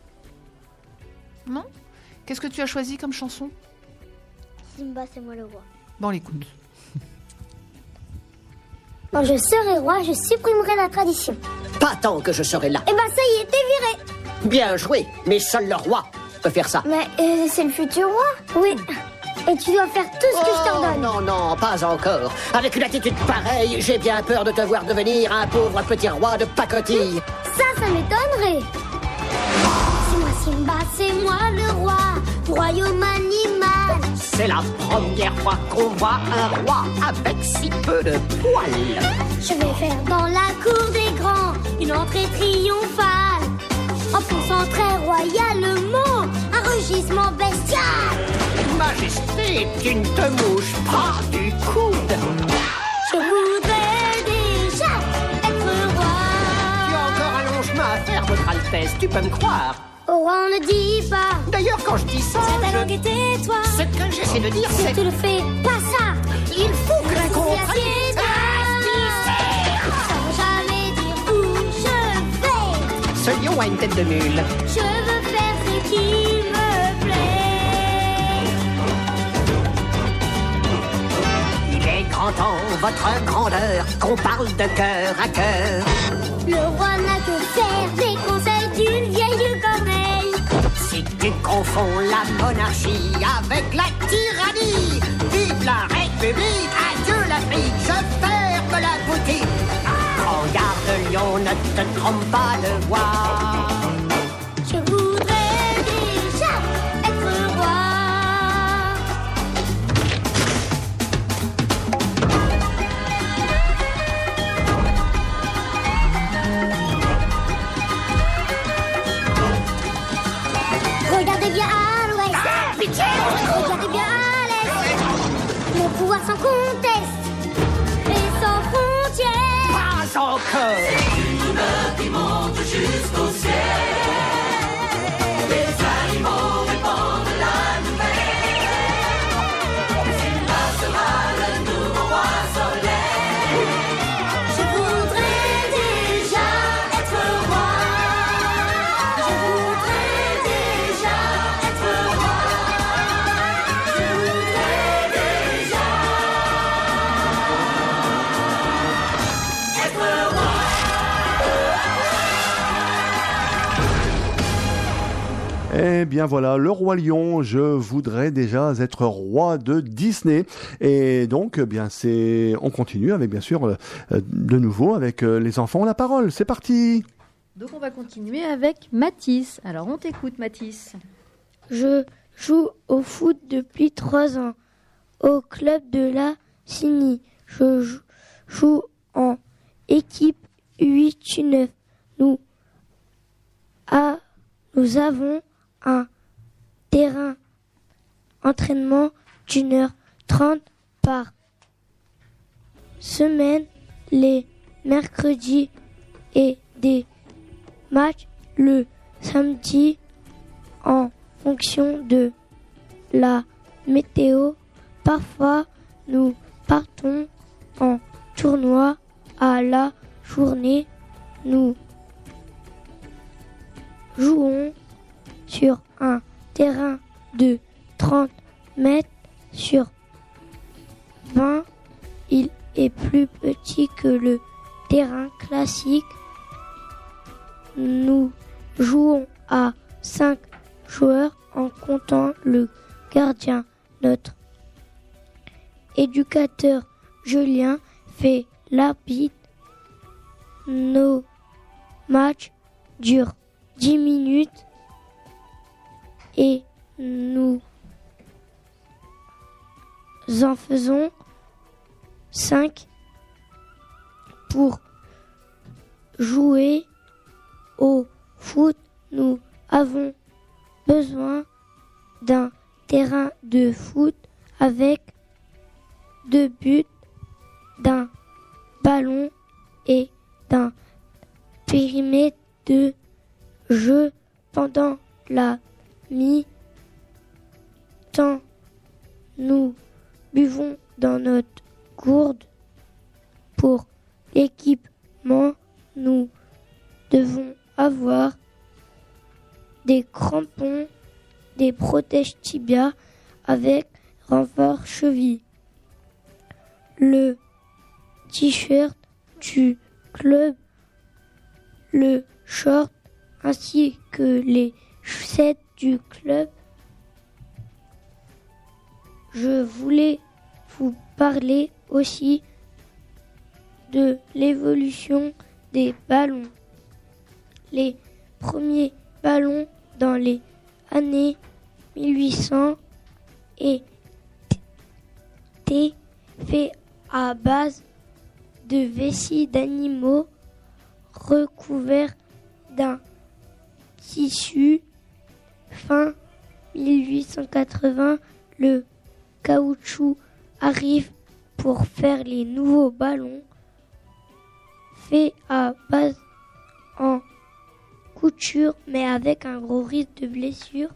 Non? Qu'est-ce que tu as choisi comme chanson? Simba, c'est moi le roi. Bon, on l'écoute. Quand je serai roi, je supprimerai la tradition. Pas tant que je serai là. Eh ben ça y est, t'es viré. Bien joué, mais seul le roi peut faire ça. Mais euh, c'est le futur roi. Oui. Et tu dois faire tout ce que je t'ordonne. Non, non, pas encore. Avec une attitude pareille, j'ai bien peur de te voir devenir un pauvre petit roi de pacotille. Ça, ça m'étonnerait. C'est moi Simba, c'est moi le roi du royaume animal. C'est la première fois qu'on voit un roi avec si peu de poils. Je vais faire dans la cour des grands une entrée triomphale, en poussant très royalement un rugissement bestial. Majesté, tu ne te mouches pas du coude. Je voudrais déjà être roi. Tu as encore un long chemin à faire, votre Altesse, tu peux me croire. Au roi, on ne dit pas. D'ailleurs, quand je dis ça, C'est ta je... langue et tais-toi. Ce que j'essaie de dire, Si c'est... tu le fais pas ça, Il faut que je comprenne. Sans jamais dire où je vais. Ce lion a une tête de mule. Je veux faire ce qui me plaît. Il est grand temps, votre grandeur, qu'on parle de cœur à cœur. Le roi n'a que faire des conseils d'une vieille corneille. Si tu confonds la monarchie avec la tyrannie, vive la République, adieu l'Afrique, je ferme la boutique. Prends garde, lion, ne te trompe pas de voix. Je voudrais déjà être roi. Regardez bien à l'ouest. Ah, pitié! Regardez bien à l'est. Mon pouvoir sans conteste et sans frontières. Pas encore! Une qui monte jusqu'au ciel. Les animaux répandent la nouvelle. Simba sera le nouveau roi soleil. Je voudrais déjà être roi. Je voudrais déjà être roi. Je voudrais déjà Être roi. Eh bien voilà, le roi lion, je voudrais déjà être roi de Disney. Et donc, eh bien c'est, on continue avec bien sûr euh, de nouveau avec euh, les enfants ont la parole. C'est parti. Donc on va continuer avec Mathis. Alors on t'écoute Mathis. Je joue au foot depuis trois ans au club de la Cigny. Je jou- joue en équipe U huit U neuf. Nous, a- nous avons un terrain entraînement d'une heure trente par semaine les mercredis et des matchs le samedi en fonction de la météo. Parfois, nous partons en tournoi à la journée. Nous jouons sur un terrain de trente mètres sur vingt. Il est plus petit que le terrain classique. Nous jouons à cinq joueurs en comptant le gardien. Notre éducateur Julien fait l'arbitre. Nos matchs durent dix minutes et nous en faisons cinq. Pour jouer au foot, nous avons besoin d'un terrain de foot avec deux buts, d'un ballon et d'un périmètre de jeu. Pendant la mi-temps, nous buvons dans notre gourde. Pour l'équipement, nous devons avoir des crampons, des protèges tibia avec renfort cheville, le t-shirt du club, le short ainsi que les chaussettes du club. Je voulais vous parler aussi de l'évolution des ballons. Les premiers ballons dans les années mille huit cents étaient faits à base de vessie d'animaux recouverts d'un tissu. Fin mille huit cent quatre-vingts, le caoutchouc arrive pour faire les nouveaux ballons faits à base en couture mais avec un gros risque de blessure.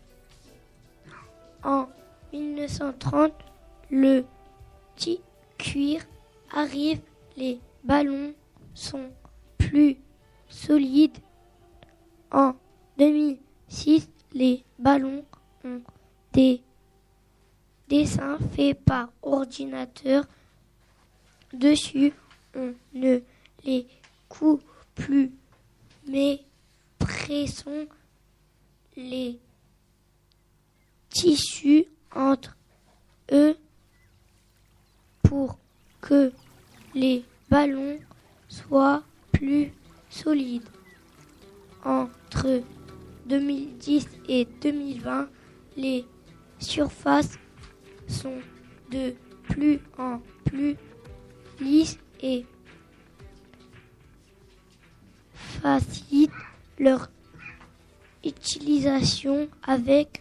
En mille neuf cent trente, le petit cuir arrive, les ballons sont plus solides. En deux mille six, les ballons ont des dessins faits par ordinateur. Dessus, on ne les coud plus, mais pressons les tissus entre eux pour que les ballons soient plus solides. Entre deux mille dix et deux mille vingt, les surfaces sont de plus en plus lisses et facilitent leur utilisation avec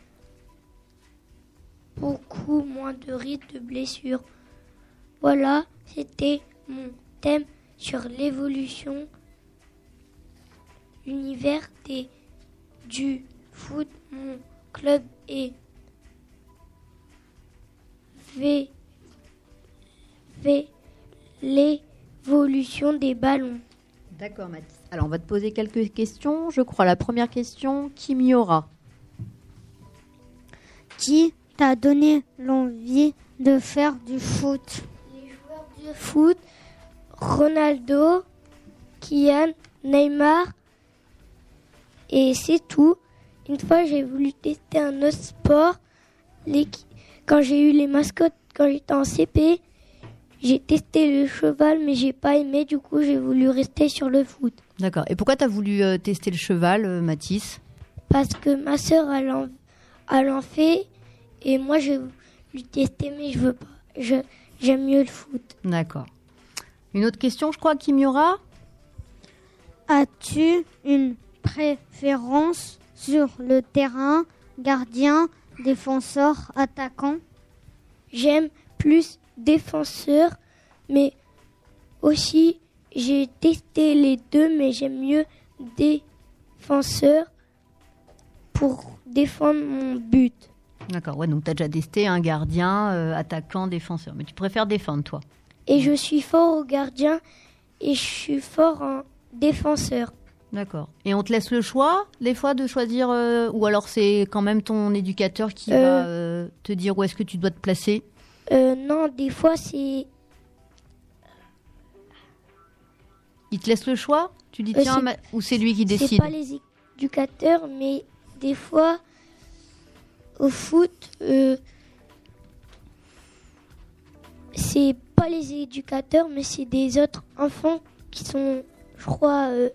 beaucoup moins de risques de blessures. Voilà, c'était mon thème sur l'évolution, l'univers des, du foot. Mon club est fait, fait l'évolution des ballons. D'accord, Mathis. Alors, on va te poser quelques questions. Je crois la première question, qui m'y aura? Qui t'a donné l'envie de faire du foot? Les joueurs de foot, Ronaldo, Kylian, Neymar, et c'est tout. Une fois, j'ai voulu tester un autre sport. Les... Quand j'ai eu les mascottes, quand j'étais en C P, j'ai testé le cheval, mais j'ai pas aimé. Du coup, j'ai voulu rester sur le foot. D'accord. Et pourquoi tu as voulu euh, tester le cheval, euh, Mathis? Parce que ma sœur, elle en, elle en fait. Et moi, j'ai voulu tester, mais je veux pas. Je, j'aime mieux le foot. D'accord. Une autre question, je crois, qui m'y aura? As-tu une préférence sur le terrain, gardien, défenseur, attaquant. J'aime plus défenseur, mais aussi j'ai testé les deux, mais j'aime mieux défenseur pour défendre mon but. D'accord, ouais, donc tu as déjà testé un gardien, euh, attaquant, défenseur. Mais tu préfères défendre, toi. Et je suis fort au gardien et je suis fort en défenseur. D'accord. Et on te laisse le choix, des fois, de choisir, euh, ou alors c'est quand même ton éducateur qui Euh. va euh, te dire où est-ce que tu dois te placer? Euh, non, des fois c'est... Il te laisse le choix? Tu dis Euh, tiens, c'est- ma- ou c'est lui qui C'est décide? pas les éducateurs, mais des fois, au foot, euh, c'est pas les éducateurs, mais c'est des autres enfants qui sont, je crois, euh,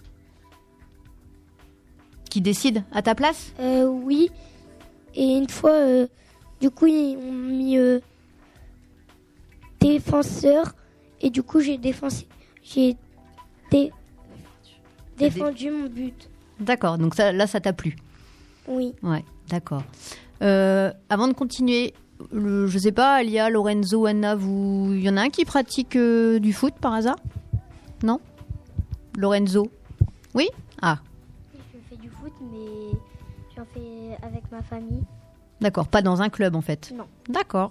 Qui décide à ta place? euh, oui. Et une fois, euh, du coup, ils ont mis euh, défenseur, et du coup, j'ai défoncé, j'ai dé- défendu mon but. D'accord, donc ça, là, ça t'a plu? Oui. Ouais, d'accord. Euh, avant de continuer, le, je sais pas, Alia, Lorenzo, Anna, vous, il y en a un qui pratique euh, du foot par hasard? Non? Lorenzo? Oui? Ah, Je fais du foot, mais j'en fais avec ma famille. d'accord, pas dans un club en fait. Non. D'accord.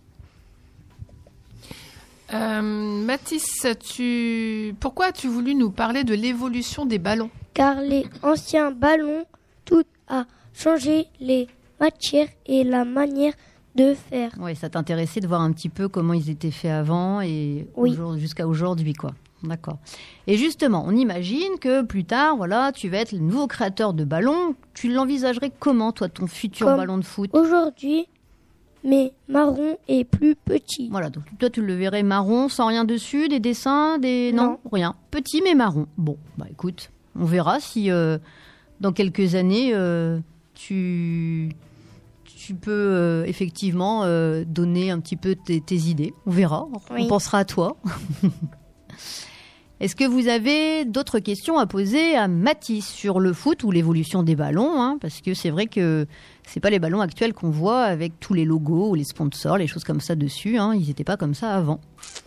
Euh, Mathis, tu... pourquoi as-tu voulu nous parler de l'évolution des ballons? Car les anciens ballons, tout a changé, les matières et la manière de faire. Ouais, ça t'intéressait de voir un petit peu comment ils étaient faits avant et Oui. aujourd- jusqu'à aujourd'hui, quoi. D'accord. Et justement, on imagine que plus tard, voilà, tu vas être le nouveau créateur de ballons. Tu l'envisagerais comment, toi, ton futur Comme ballon de foot? Aujourd'hui, mais marron et plus petit. Voilà, donc toi, tu le verrais marron, sans rien dessus, des dessins, des... Non, Non. rien. Petit, mais marron. Bon, bah écoute, on verra si euh, dans quelques années, euh, tu... tu peux euh, effectivement euh, donner un petit peu tes, tes idées. On verra, Oui. on pensera à toi. Est-ce que vous avez d'autres questions à poser à Mathis sur le foot ou l'évolution des ballons, hein, parce que c'est vrai que c'est pas les ballons actuels qu'on voit avec tous les logos ou les sponsors, les choses comme ça dessus. Hein, ils n'étaient pas comme ça avant.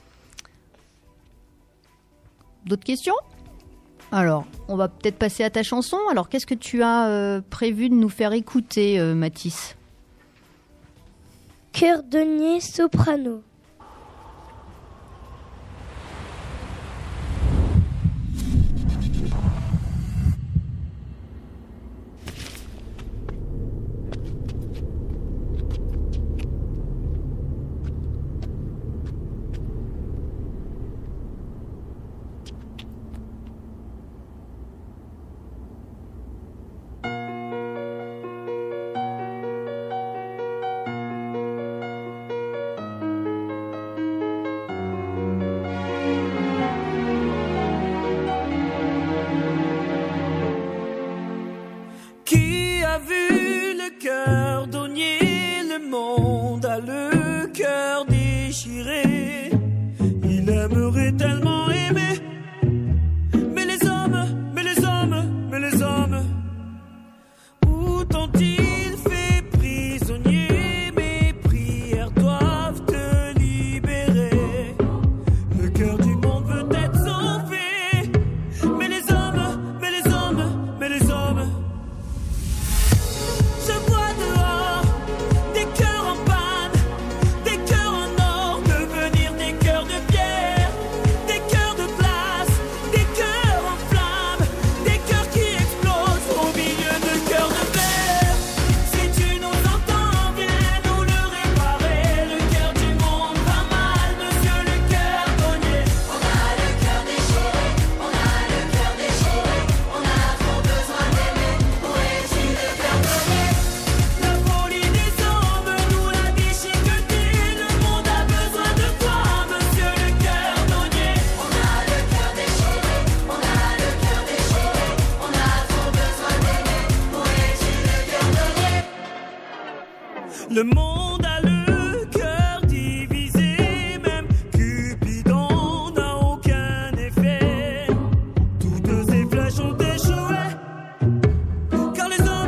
D'autres questions? Alors, on va peut-être passer à ta chanson. Alors, qu'est-ce que tu as euh, prévu de nous faire écouter, euh, Mathis? Cœurdonnier soprano. Qui a vu le cœur donnier? Le monde a le cœur déchiré. Il aimerait tellement aimer. Mais les hommes, mais les hommes, mais les hommes, où t'ont-ils fait prisonnier? Mes prières doivent te libérer. Le cœur du monde veut être sauvé. Mais les hommes, mais les hommes, mais les hommes, je vois dehors des cœurs en panne, des cœurs en or, devenir des cœurs de pierre, des cœurs de glace, des cœurs en flammes, des cœurs qui explosent au milieu de cœurs de verre. Si tu nous entends, viens nous le réparer. Le cœur du monde va mal, monsieur le cœurdonnier. On a le cœur déchiré, on a le cœur déchiré, on a trop besoin d'aimer. Où est-il le cœurdonnier? La folie des hommes nous l'a déchiqueté. Le monde a besoin de toi, monsieur le cœurdonnier. On a le cœur déchiré, on a le cœur déchiré, on a trop besoin d'aimer. Où est-il le cœurdonnier? Le monde a le cœur divisé, même Cupidon n'a aucun effet. Toutes ces flèches ont échoué, car les hommes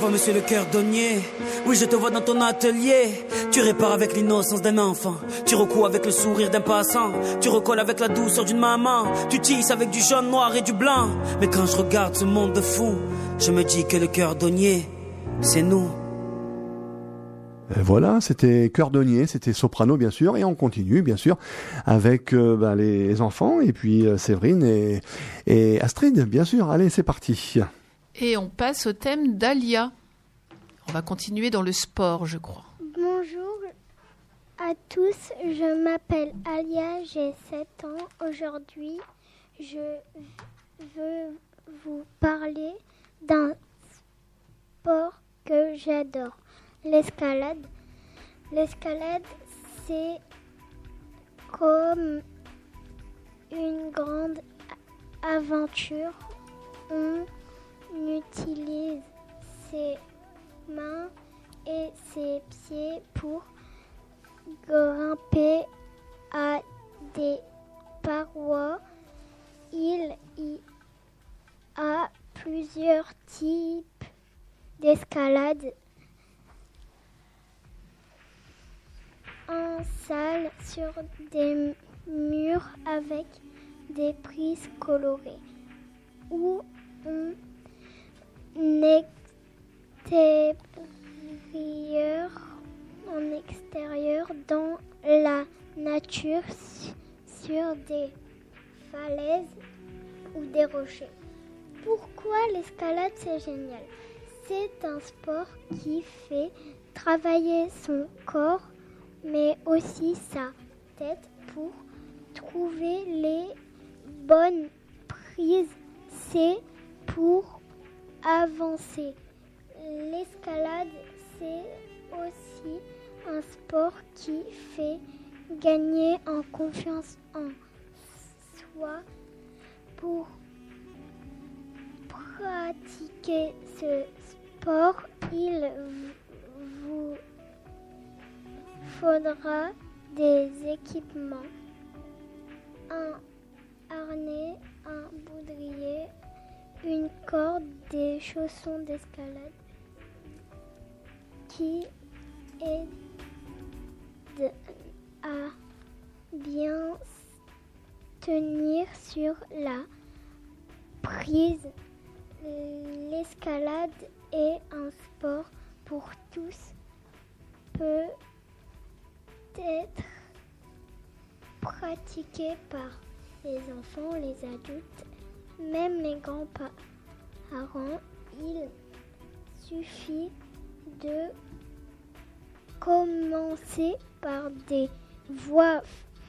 vois, monsieur le cordonnier. Oui, je te vois dans ton atelier. Tu répares avec l'innocence d'un enfant. Tu recoues avec le sourire d'un passant. Tu recolles avec la douceur d'une maman. Tu tisses avec du jaune, noir et du blanc. Mais quand je regarde ce monde de fou, je me dis que le cordonnier, c'est nous. Et voilà, c'était cordonnier, c'était soprano bien sûr, et on continue bien sûr avec euh, bah, les enfants, et puis euh, Séverine et, et Astrid, bien sûr. Allez, c'est parti. Et on passe au thème d'Alia. On va continuer dans le sport, je crois. Bonjour à tous, je m'appelle Alia, j'ai sept ans. Aujourd'hui, je veux vous parler d'un sport que j'adore, l'escalade. L'escalade, c'est comme une grande aventure. On utilise ses mains et ses pieds pour grimper à des parois. Il y a plusieurs types d'escalade. En salle, sur des murs avec des prises colorées, ou en extérieur, en extérieur dans la nature, sur des falaises ou des rochers. Pourquoi l'escalade c'est génial? C'est un sport qui fait travailler son corps, mais aussi sa tête pour trouver les bonnes prises. C'est pour avancer. L'escalade, c'est aussi un sport qui fait gagner en confiance en soi. Pour pratiquer ce sport, il vous faudra des équipements, un harnais, un baudrier, une corde, des chaussons d'escalade qui aident à bien tenir sur la prise. L'escalade est un sport pour tous, peut être pratiqué par les enfants, les adultes, même les grands-parents. Il suffit de commencer par des voies,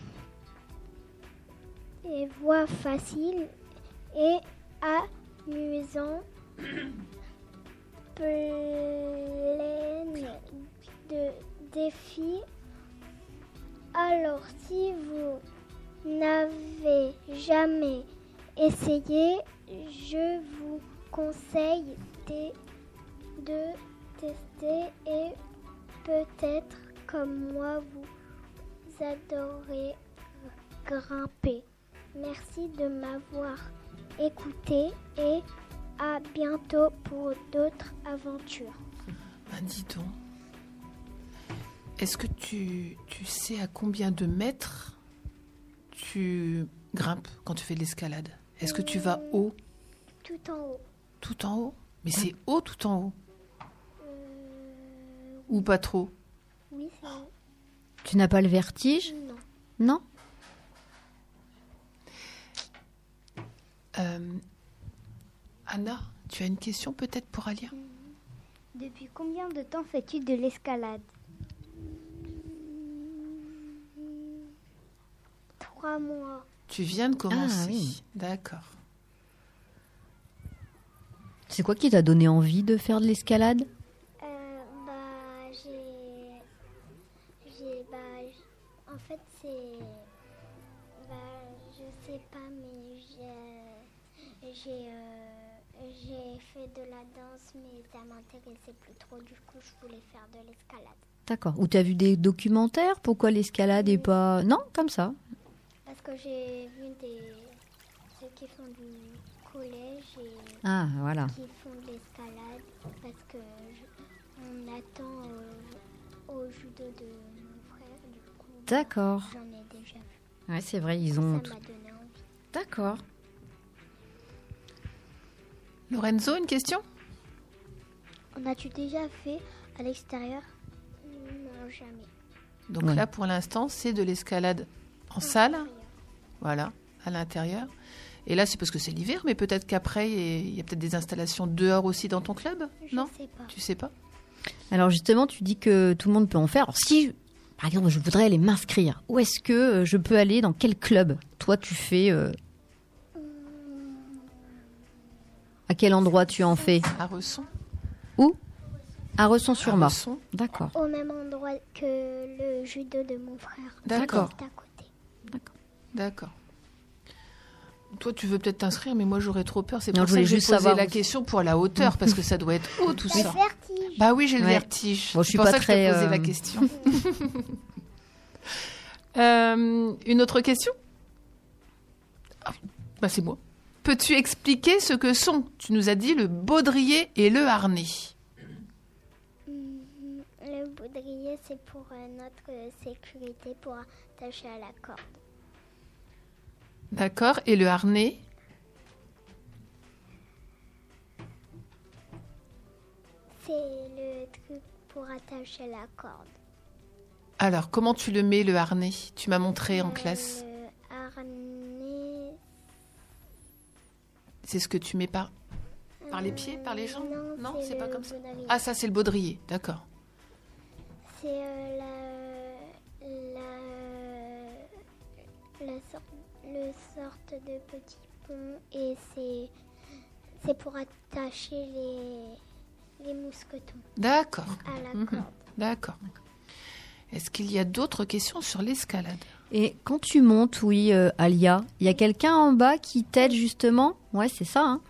des voies faciles et amusantes, pleines de défis. Alors, si vous n'avez jamais essayé, je vous conseille de, de tester et peut-être, comme moi, vous adorez grimper. Merci de m'avoir écouté et à bientôt pour d'autres aventures. Ben dis donc. Est-ce que tu, tu sais à combien de mètres tu grimpes quand tu fais de l'escalade? Est-ce que tu vas haut? Tout en haut. Tout en haut? Mais c'est haut tout en haut? Euh... Ou pas trop? Oui, c'est haut. Tu n'as pas le vertige? Non. Non? euh, Anna, tu as une question peut-être pour Alia? Depuis combien de temps fais-tu de l'escalade? Trois mois. Tu viens de commencer. Ah, oui. D'accord. C'est quoi qui t'a donné envie de faire de l'escalade? euh, Bah, j'ai... j'ai bah, j'- en fait, c'est... Bah, je sais pas, mais j'ai... J'ai, euh, j'ai fait de la danse, mais ça m'intéressait plus trop. Du coup, je voulais faire de l'escalade. D'accord. Ou t'as vu des documentaires? Pourquoi l'escalade et pas... Non, comme ça. Parce que j'ai vu des... ceux qui font du collège et Ah, voilà. qui font de l'escalade parce que je- on attend au, au judo de mon frère. Du coup, D'accord. j'en ai déjà fait. Ouais, c'est vrai, ils Ça ont... m'a donné envie. D'accord. Lorenzo, une question? En as-tu déjà fait à l'extérieur? Non, jamais. Donc Ouais. là, pour l'instant, c'est de l'escalade en salle. Voilà, à l'intérieur. Et là, c'est parce que c'est l'hiver, mais peut-être qu'après, il y a peut-être des installations dehors aussi dans ton club? Je Non? sais pas. Tu sais pas? Alors justement, tu dis que tout le monde peut en faire. Alors si, par exemple, je voudrais aller m'inscrire, où est-ce que euh, je peux aller? Dans quel club? Toi, tu fais... euh, À quel endroit tu en fais? À Resson. Où? À Resson-sur-Mar. À Resson. D'accord. Au même endroit que le judo de mon frère. D'accord. Juste à côté. D'accord. Toi, tu veux peut-être t'inscrire, mais moi, j'aurais trop peur. C'est Non, pour je ça voulais que j'ai juste posé savoir la où- question pour la hauteur, parce que ça doit être haut, tout Le ça. vertige. Bah oui, j'ai le Ouais. vertige. Bon, je suis C'est pour pas ça que très, je t'ai posé euh, la question. Euh, une autre question? Ah, bah c'est moi. Peux-tu expliquer ce que sont, tu nous as dit, le baudrier et le harnais? Mhm. Le baudrier, c'est pour euh, notre sécurité, pour attacher à la corde. D'accord. Et le harnais? C'est le truc pour attacher la corde. Alors, comment tu le mets, le harnais? Tu m'as montré en classe. Le harnais, C'est ce que tu mets par, par les pieds, par les jambes? non, c'est pas le comme ça. baudrier. Ah, ça, c'est le baudrier. D'accord. C'est euh, la, la, la sorte, le sorte de petit pont et c'est, c'est pour attacher les, les mousquetons D'accord. à la Mhm. corde. D'accord. Est-ce qu'il y a d'autres questions sur l'escalade? Et quand tu montes, oui, euh, Alia, il y a quelqu'un en bas qui t'aide justement? Ouais, c'est ça, hein?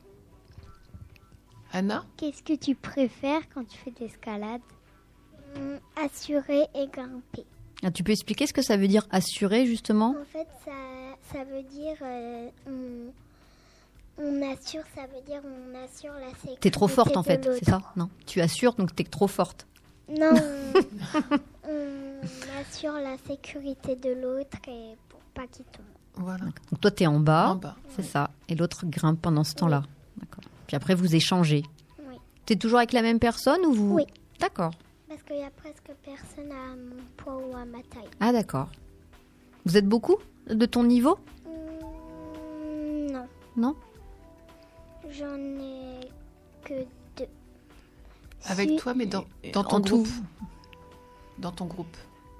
Anna? Qu'est-ce que tu préfères quand tu fais de l'escalade? Hum, Assurer et grimper. Ah, tu peux expliquer ce que ça veut dire assurer, justement? En fait, ça, ça veut dire euh, on, on assure, ça veut dire on assure la sécurité. T'es trop forte, en de fait, l'autre. c'est ça? Non, tu assures, donc t'es trop forte. Non, on, on assure la sécurité de l'autre et pour pas qu'il tombe. Voilà. Donc toi, t'es en bas, En bas. c'est ça, et l'autre grimpe pendant ce temps-là. D'accord. Puis après, vous échangez. Oui. T'es toujours avec la même personne ou vous? Oui. D'accord. Parce qu'il y a presque personne à mon poids ou à ma taille. Ah, d'accord. Vous êtes beaucoup de ton niveau? Hum, non, Non? j'en ai que deux. Avec Si- toi, mais dans, dans ton En tout. groupe. Dans ton groupe.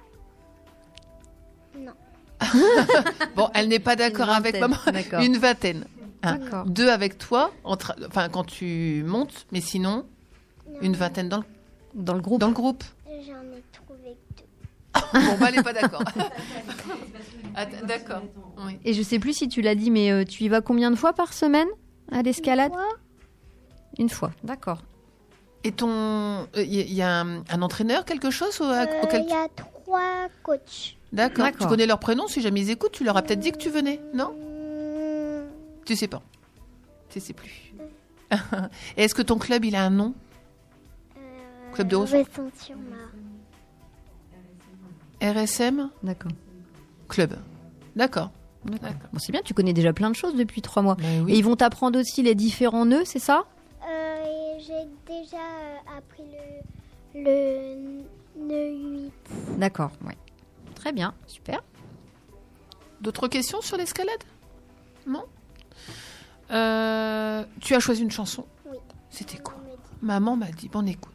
Non. Bon, elle n'est pas d'accord Une avec vingtaine, maman. d'accord. Une vingtaine. Hein. D'accord. Deux avec toi, entre, enfin quand tu montes, mais sinon, Non, une vingtaine dans le, Dans le groupe? dans le groupe. J'en ai trouvé que deux. Bon, bah, elle n'est pas d'accord. Ah, d- d'accord. Oui. Et je sais plus si tu l'as dit, mais euh, tu y vas combien de fois par semaine à l'escalade? Quoi Une fois, d'accord. Et ton, il y, y a un, un entraîneur, quelque chose au- Euh, auquel Il y a trois coachs. D'accord. D'accord. Tu connais leur prénom, si jamais ils écoutent, tu leur as peut-être dit que tu venais, non? Hum, Tu sais pas. Tu sais plus. Et est-ce que ton club, il a un nom? euh, Club de Resson. Resson-sur-Mar. R S M D'accord. Club. D'accord. D'accord. Bon, c'est bien, tu connais déjà plein de choses depuis trois mois. Ben oui. Et ils vont t'apprendre aussi les différents nœuds, c'est ça? Euh, et j'ai déjà euh, appris le, le nœud huit. D'accord, ouais. Très bien, super. D'autres questions sur l'escalade? Non? Euh, tu as choisi une chanson? Oui. C'était quoi? On me dit. Maman m'a dit, bon, écoute.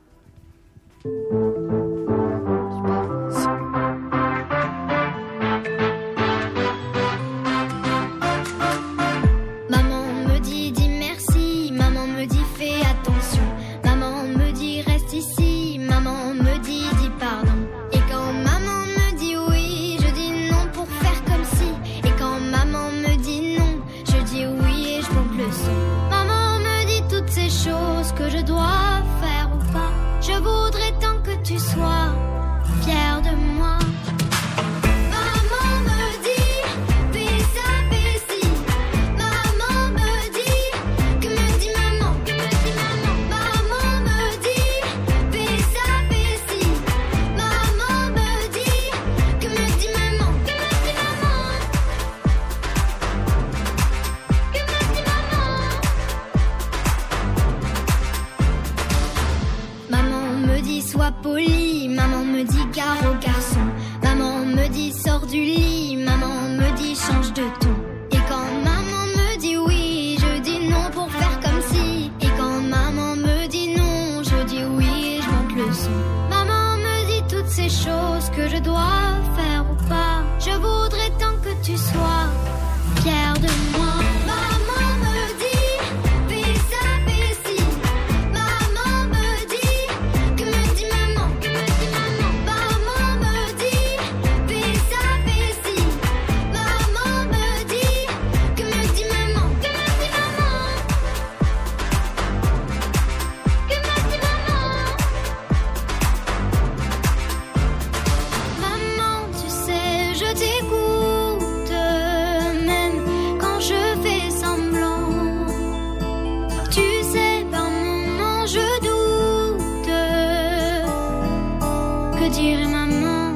Maman me dit dis merci, maman me dit fais attention, maman me dit reste ici, maman me dit dis pardon. Et quand maman me dit oui, je dis non pour faire comme si. Et quand maman me dit non, je dis oui et je monte le son. Maman me dit toutes ces choses que je dois faire ou pas. Je voudrais tant que tu sors du lit, maman me dit change de ton. Et quand maman me dit oui, je dis non pour faire comme si. Et quand maman me dit non, je dis oui et je monte le son. Maman me dit toutes ces choses que je dois faire ou pas. Je voudrais tant que tu sois fière de moi. Maman me dit fais ça, fais ci. Maman me dit que me dit maman, que me dit maman. Maman me dit fais ça, fais ci. Maman me dit que me dit maman, que me dit maman. Que me dit maman. Maman, tu sais, je t'écoute, même quand je fais semblant. Tu sais, par moments je doute. Que dirait maman?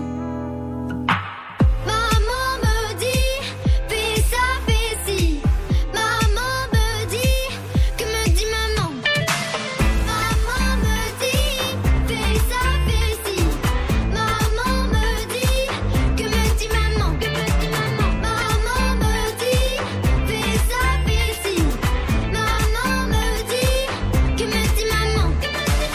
Maman me dit fais ça, fais ci. Maman me dit que me dit maman. Maman me dit fais ça, fais ci. Maman me dit que me dit maman, que me dit maman. Maman me dit fais ça, fais ci. Maman me dit que me dit maman, que me dit maman. Que me dit maman. Que me dit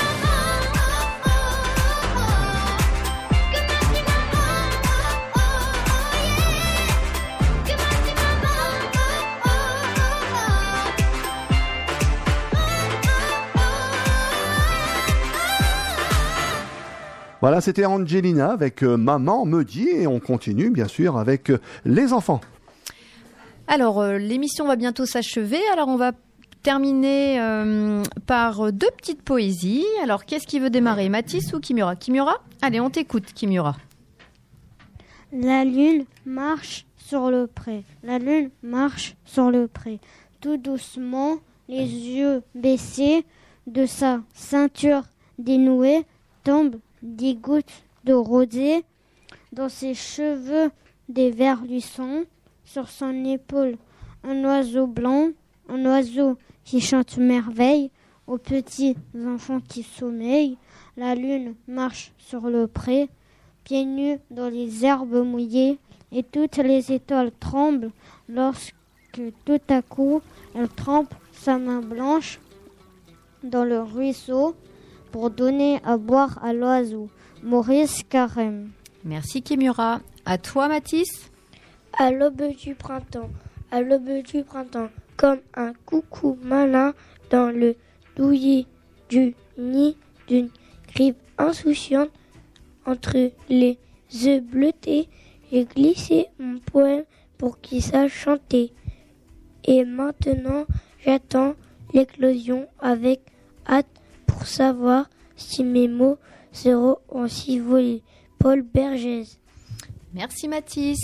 Voilà, c'était Angelina avec euh, Maman me dit et on continue bien sûr avec euh, les enfants. Alors, euh, l'émission va bientôt s'achever. Alors, on va terminer euh, par deux petites poésies. Alors, qu'est-ce qui veut démarrer, Mathis ou Kimura? Kimura? Allez, on t'écoute, Kimura. La lune marche sur le pré. La lune marche sur le pré. Tout doucement, les yeux baissés, de sa ceinture dénouée, tombent des gouttes de rosée. Dans ses cheveux, des vers luisants. Sur son épaule, un oiseau blanc, un oiseau qui chante merveille aux petits enfants qui sommeillent. La lune marche sur le pré, pieds nus dans les herbes mouillées, et toutes les étoiles tremblent lorsque tout à coup elle trempe sa main blanche dans le ruisseau pour donner à boire à l'oiseau. Maurice Carême. Merci, Kimura. À toi, Mathis. À l'aube du printemps, à l'aube du printemps, comme un coucou malin dans le douillet du nid d'une grive insouciante, entre les œufs bleutés, j'ai glissé mon poème pour qu'il sache chanter. Et maintenant, j'attends l'éclosion avec hâte pour savoir si mes mots seront aussi volés. Paul Bergès. Merci, Mathis.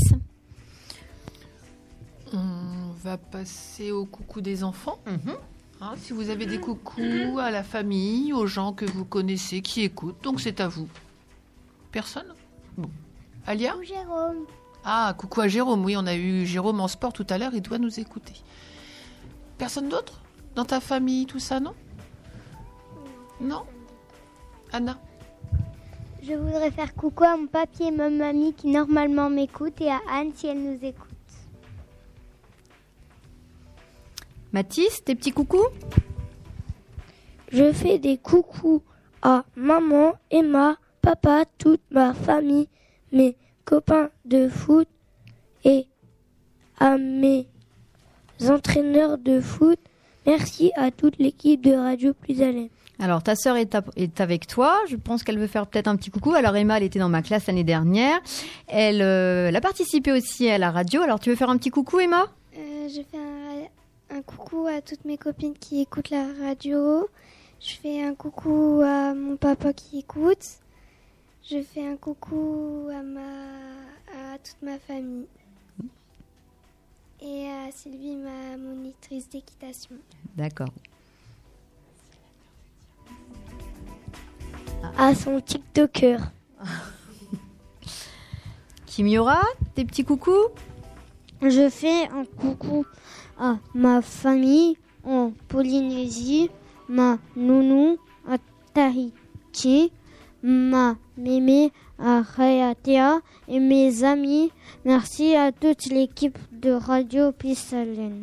On va passer au coucou des enfants. Mm-hmm. Hein, si vous avez des coucous à la famille, aux gens que vous connaissez qui écoutent, donc c'est à vous. Personne? Bon. Alia? Coucou Jérôme. Ah, coucou à Jérôme. Oui, on a eu Jérôme en sport tout à l'heure, il doit nous écouter. Personne d'autre? Dans ta famille, tout ça, non? Non? Anna? Je voudrais faire coucou à mon papy et ma mamie qui normalement m'écoutent et à Anne si elle nous écoute. Mathis, tes petits coucous? Je fais des coucous à maman, Emma, papa, toute ma famille, mes copains de foot et à mes entraîneurs de foot. Merci à toute l'équipe de Radio Plus Haleine. Alors, ta sœur est, est avec toi. Je pense qu'elle veut faire peut-être un petit coucou. Alors, Emma, elle était dans ma classe l'année dernière. Elle, euh, elle a participé aussi à la radio. Alors, tu veux faire un petit coucou, Emma? euh, Je fais un, un coucou à toutes mes copines qui écoutent la radio. Je fais un coucou à mon papa qui écoute. Je fais un coucou à, ma, à toute ma famille. Et à Sylvie, ma monitrice d'équitation. D'accord. À son TikToker. Kimura, tes petits coucous? Je fais un coucou à ma famille en Polynésie, ma nounou à Tahiti, ma Mémé, à Rayatea et mes amis. Merci à toute l'équipe de Radio Pisalène.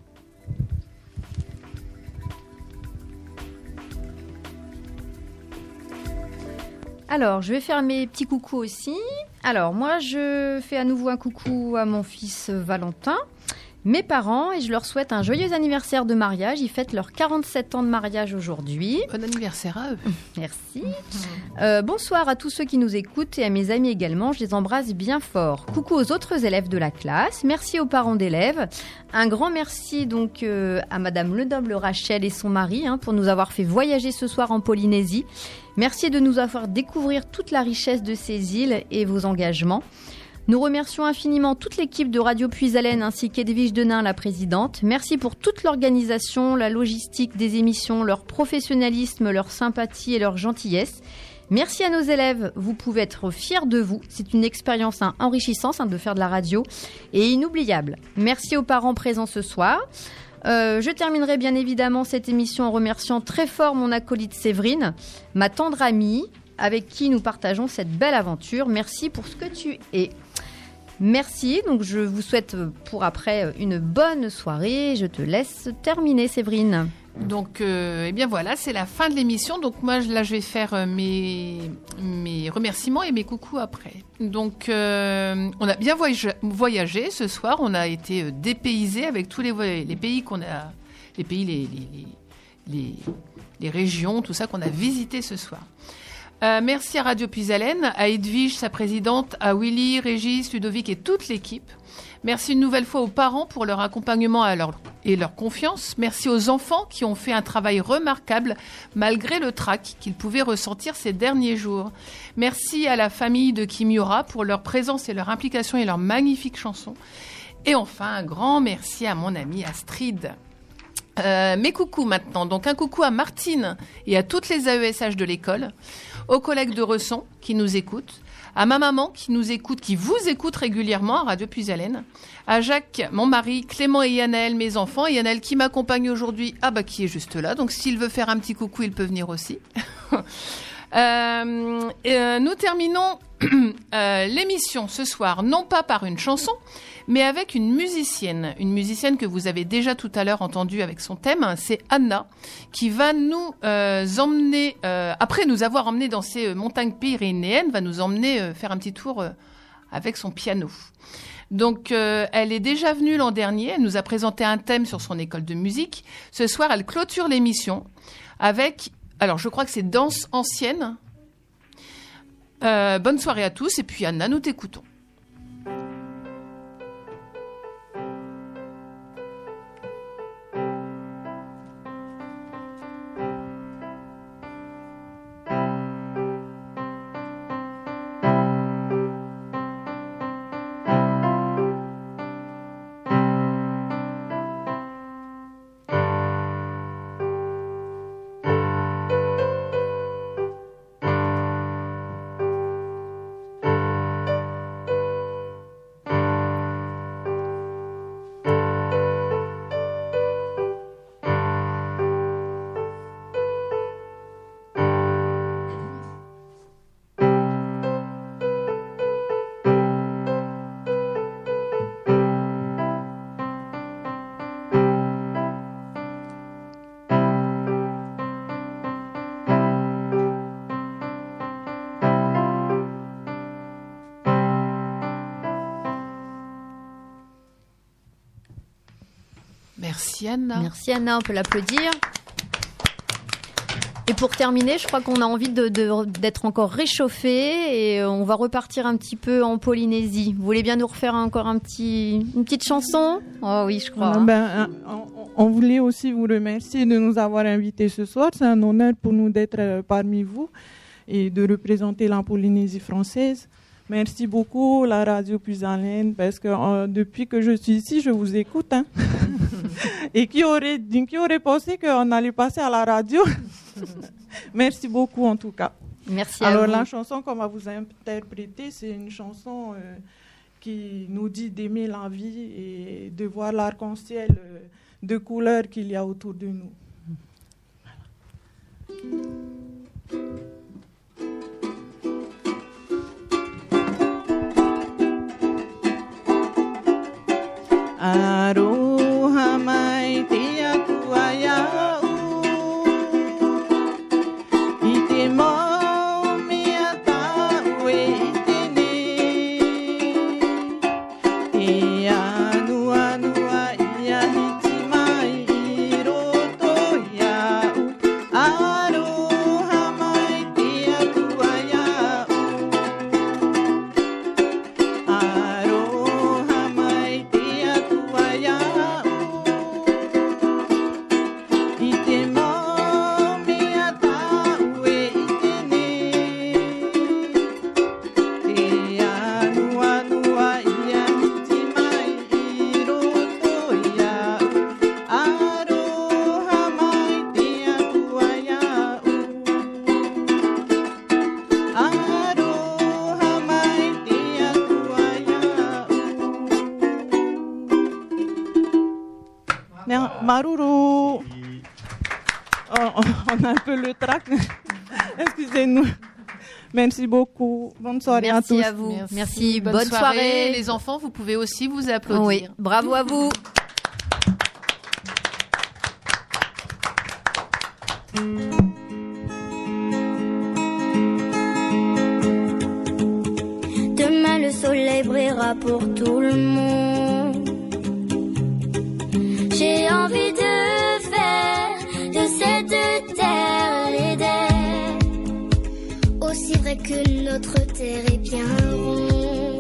Alors, je vais faire mes petits coucous aussi. Alors, moi, je fais à nouveau un coucou à mon fils Valentin, mes parents, et je leur souhaite un joyeux anniversaire de mariage. Ils fêtent leurs quarante-sept ans de mariage aujourd'hui. Bon anniversaire à eux. Merci. Euh, bonsoir à tous ceux qui nous écoutent et à mes amis également. Je les embrasse bien fort. Coucou aux autres élèves de la classe. Merci aux parents d'élèves. Un grand merci donc euh, à Madame Ledoble Rachel et son mari hein, pour nous avoir fait voyager ce soir en Polynésie. Merci de nous avoir découvrir toute la richesse de ces îles et vos engagements. Nous remercions infiniment toute l'équipe de Radio Puisalène ainsi qu'Edwige Denain, la présidente. Merci pour toute l'organisation, la logistique des émissions, leur professionnalisme, leur sympathie et leur gentillesse. Merci à nos élèves, vous pouvez être fiers de vous. C'est une expérience hein, enrichissante hein, de faire de la radio et inoubliable. Merci aux parents présents ce soir. Euh, je terminerai bien évidemment cette émission en remerciant très fort mon acolyte Séverine, ma tendre amie, avec qui nous partageons cette belle aventure. Merci pour ce que tu es. Merci, donc je vous souhaite pour après une bonne soirée. Je te laisse terminer, Séverine. Donc, euh, eh bien voilà, c'est la fin de l'émission. Donc moi, là, je vais faire euh, mes, mes remerciements et mes coucous après. Donc, euh, on a bien voyagé, voyagé ce soir. On a été euh, dépaysés avec tous les, les pays qu'on a, les pays, les, les, les, les régions, tout ça qu'on a visité ce soir. Euh, merci à Radio Puisalène, à Edwige, sa présidente, à Willy, Régis, Ludovic et toute l'équipe. Merci une nouvelle fois aux parents pour leur accompagnement à leur, et leur confiance. Merci aux enfants qui ont fait un travail remarquable malgré le trac qu'ils pouvaient ressentir ces derniers jours. Merci à la famille de Kimiora pour leur présence et leur implication et leurs magnifiques chansons. Et enfin, un grand merci à mon amie Astrid. Euh, mes coucous maintenant. Donc un coucou à Martine et à toutes les A E S H de l'école, aux collègues de Resson qui nous écoutent, à ma maman qui nous écoute, qui vous écoute régulièrement à Radio Puisalène, à Jacques, mon mari, Clément et Yannel, mes enfants, et Yannel qui m'accompagne aujourd'hui, ah bah qui est juste là, donc s'il veut faire un petit coucou, il peut venir aussi. euh, et, euh, nous terminons euh, l'émission ce soir, non pas par une chanson, mais avec une musicienne, une musicienne que vous avez déjà tout à l'heure entendue avec son thème, c'est Anna, qui va nous euh, emmener, euh, après nous avoir emmenés dans ces montagnes pyrénéennes, va nous emmener euh, faire un petit tour euh, avec son piano. Donc, euh, elle est déjà venue l'an dernier, elle nous a présenté un thème sur son école de musique. Ce soir, elle clôture l'émission avec, alors je crois que c'est Danse ancienne. Euh, bonne soirée à tous, et puis Anna, nous t'écoutons. Merci Anna. Merci Anna, on peut l'applaudir. Et pour terminer, je crois qu'on a envie de, de, d'être encore réchauffé et on va repartir un petit peu en Polynésie. Vous voulez bien nous refaire encore un petit, une petite chanson ? Oh oui, je crois. Ah ben, on, on voulait aussi vous remercier de nous avoir invités ce soir. C'est un honneur pour nous d'être parmi vous et de représenter la Polynésie française. Merci beaucoup, la Radio Puisalène, parce que euh, depuis que je suis ici, je vous écoute. Hein. Et qui aurait, qui aurait pensé qu'on allait passer à la radio? Merci beaucoup, en tout cas. Merci à Alors, vous. la chanson qu'on va vous interpréter, c'est une chanson euh, qui nous dit d'aimer la vie et de voir l'arc-en-ciel euh, de couleurs qu'il y a autour de nous. Voilà. bien. Maruru. Oh, on a un peu le trac. Excusez-nous. Merci beaucoup. Bonne soirée Merci à tous. à vous. Merci, Merci. bonne, Bonne soirée. soirée. Les enfants, vous pouvez aussi vous applaudir. Oui, bravo à vous. Demain le soleil brillera pour tout le monde. J'ai envie de faire de cette terre l'Éden. Aussi vrai que notre terre est bien ronde.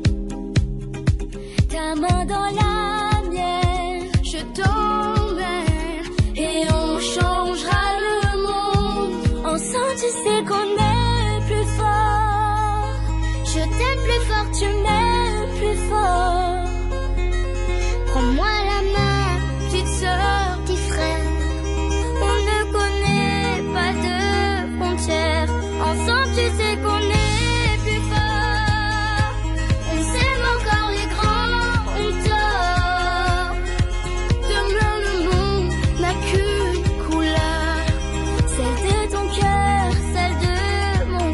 Ta main dans la mienne, je t'emmène et on changera le monde. Ensemble tu sais qu'on est plus fort. Je t'aime plus fort, tu m'aimes plus fort. Prends-moi la main, petite sœur, petit frère. On ne connaît pas de frontières. Ensemble tu sais qu'on est plus fort. On s'aime encore les grands, on tord. Demain le monde n'a qu'une couleur. Celle de ton cœur, celle de mon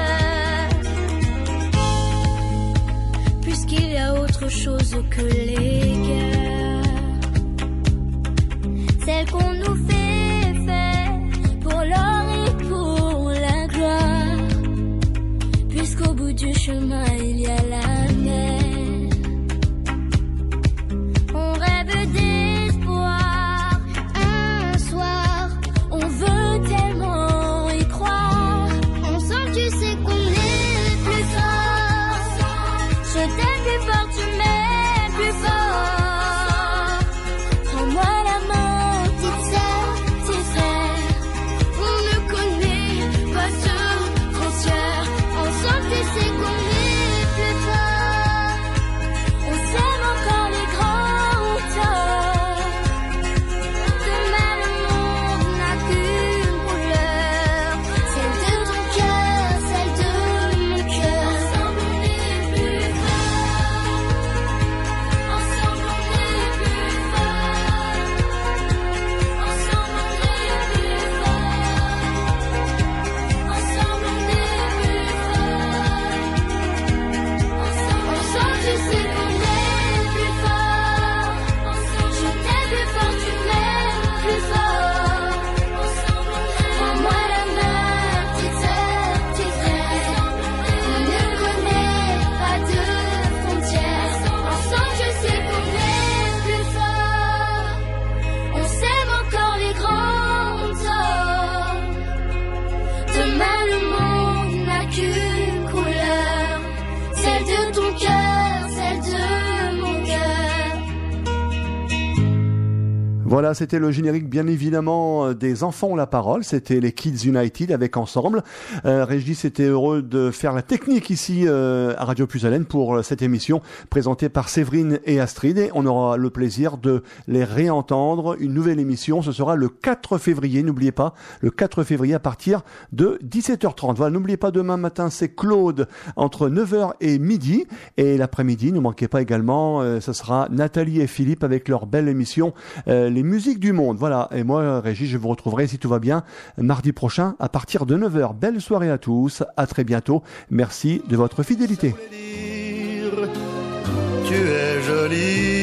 cœur. Puisqu'il y a autre chose que les guerres, celle qu'on nous fait faire pour l'or et pour la gloire. Puisqu'au bout du chemin il y a la mer, on rêve d'espoir. Un soir, on veut tellement y croire. Ensemble, tu sais qu'on est plus fort. Je t'aime plus fort, tu m'aimes plus fort. Prends-moi la main, petite sœur, petit frère. On ne connaît pas de frontières. Ensemble, tu sais qu'on est plus fort. On s'aime encore les grands torts. Demain, le monde n'a qu'une couleur. Celle de ton cœur, celle de mon cœur. Ensemble, on est plus fort. Ensemble, on est plus fort. Ensemble, on est plus fort. Ensemble, on est plus fort. Ensemble, tu sais qu'on est plus fort. Je t'aime plus fort, tu m'aimes plus fort. Prends-moi la main, petite sœur, petit frère. On ne connaît pas de frontières. Ensemble, je sais qu'on est plus fort. On s'aime encore les grands torts. Demain, le monde n'a qu'une couleur. Celle de ton cœur, celle de mon cœur. Voilà, c'était le générique bien évidemment euh, des Enfants ont la parole, c'était les Kids United avec Ensemble. Euh, Régis était heureux de faire la technique ici euh, à Radio Puisalène pour euh, cette émission présentée par Séverine et Astrid, et on aura le plaisir de les réentendre. Une nouvelle émission, ce sera le quatre février, n'oubliez pas, le quatre février à partir de dix-sept heures trente. Voilà, n'oubliez pas, demain matin c'est Claude entre neuf heures et midi, et l'après-midi, ne manquez pas également, euh, ce sera Nathalie et Philippe avec leur belle émission euh, Les musiques du monde. Voilà, et moi Régis, je vous retrouverai si tout va bien mardi prochain à partir de neuf heures. Belle soirée à tous, à très bientôt, merci de votre fidélité. Tu es jolie.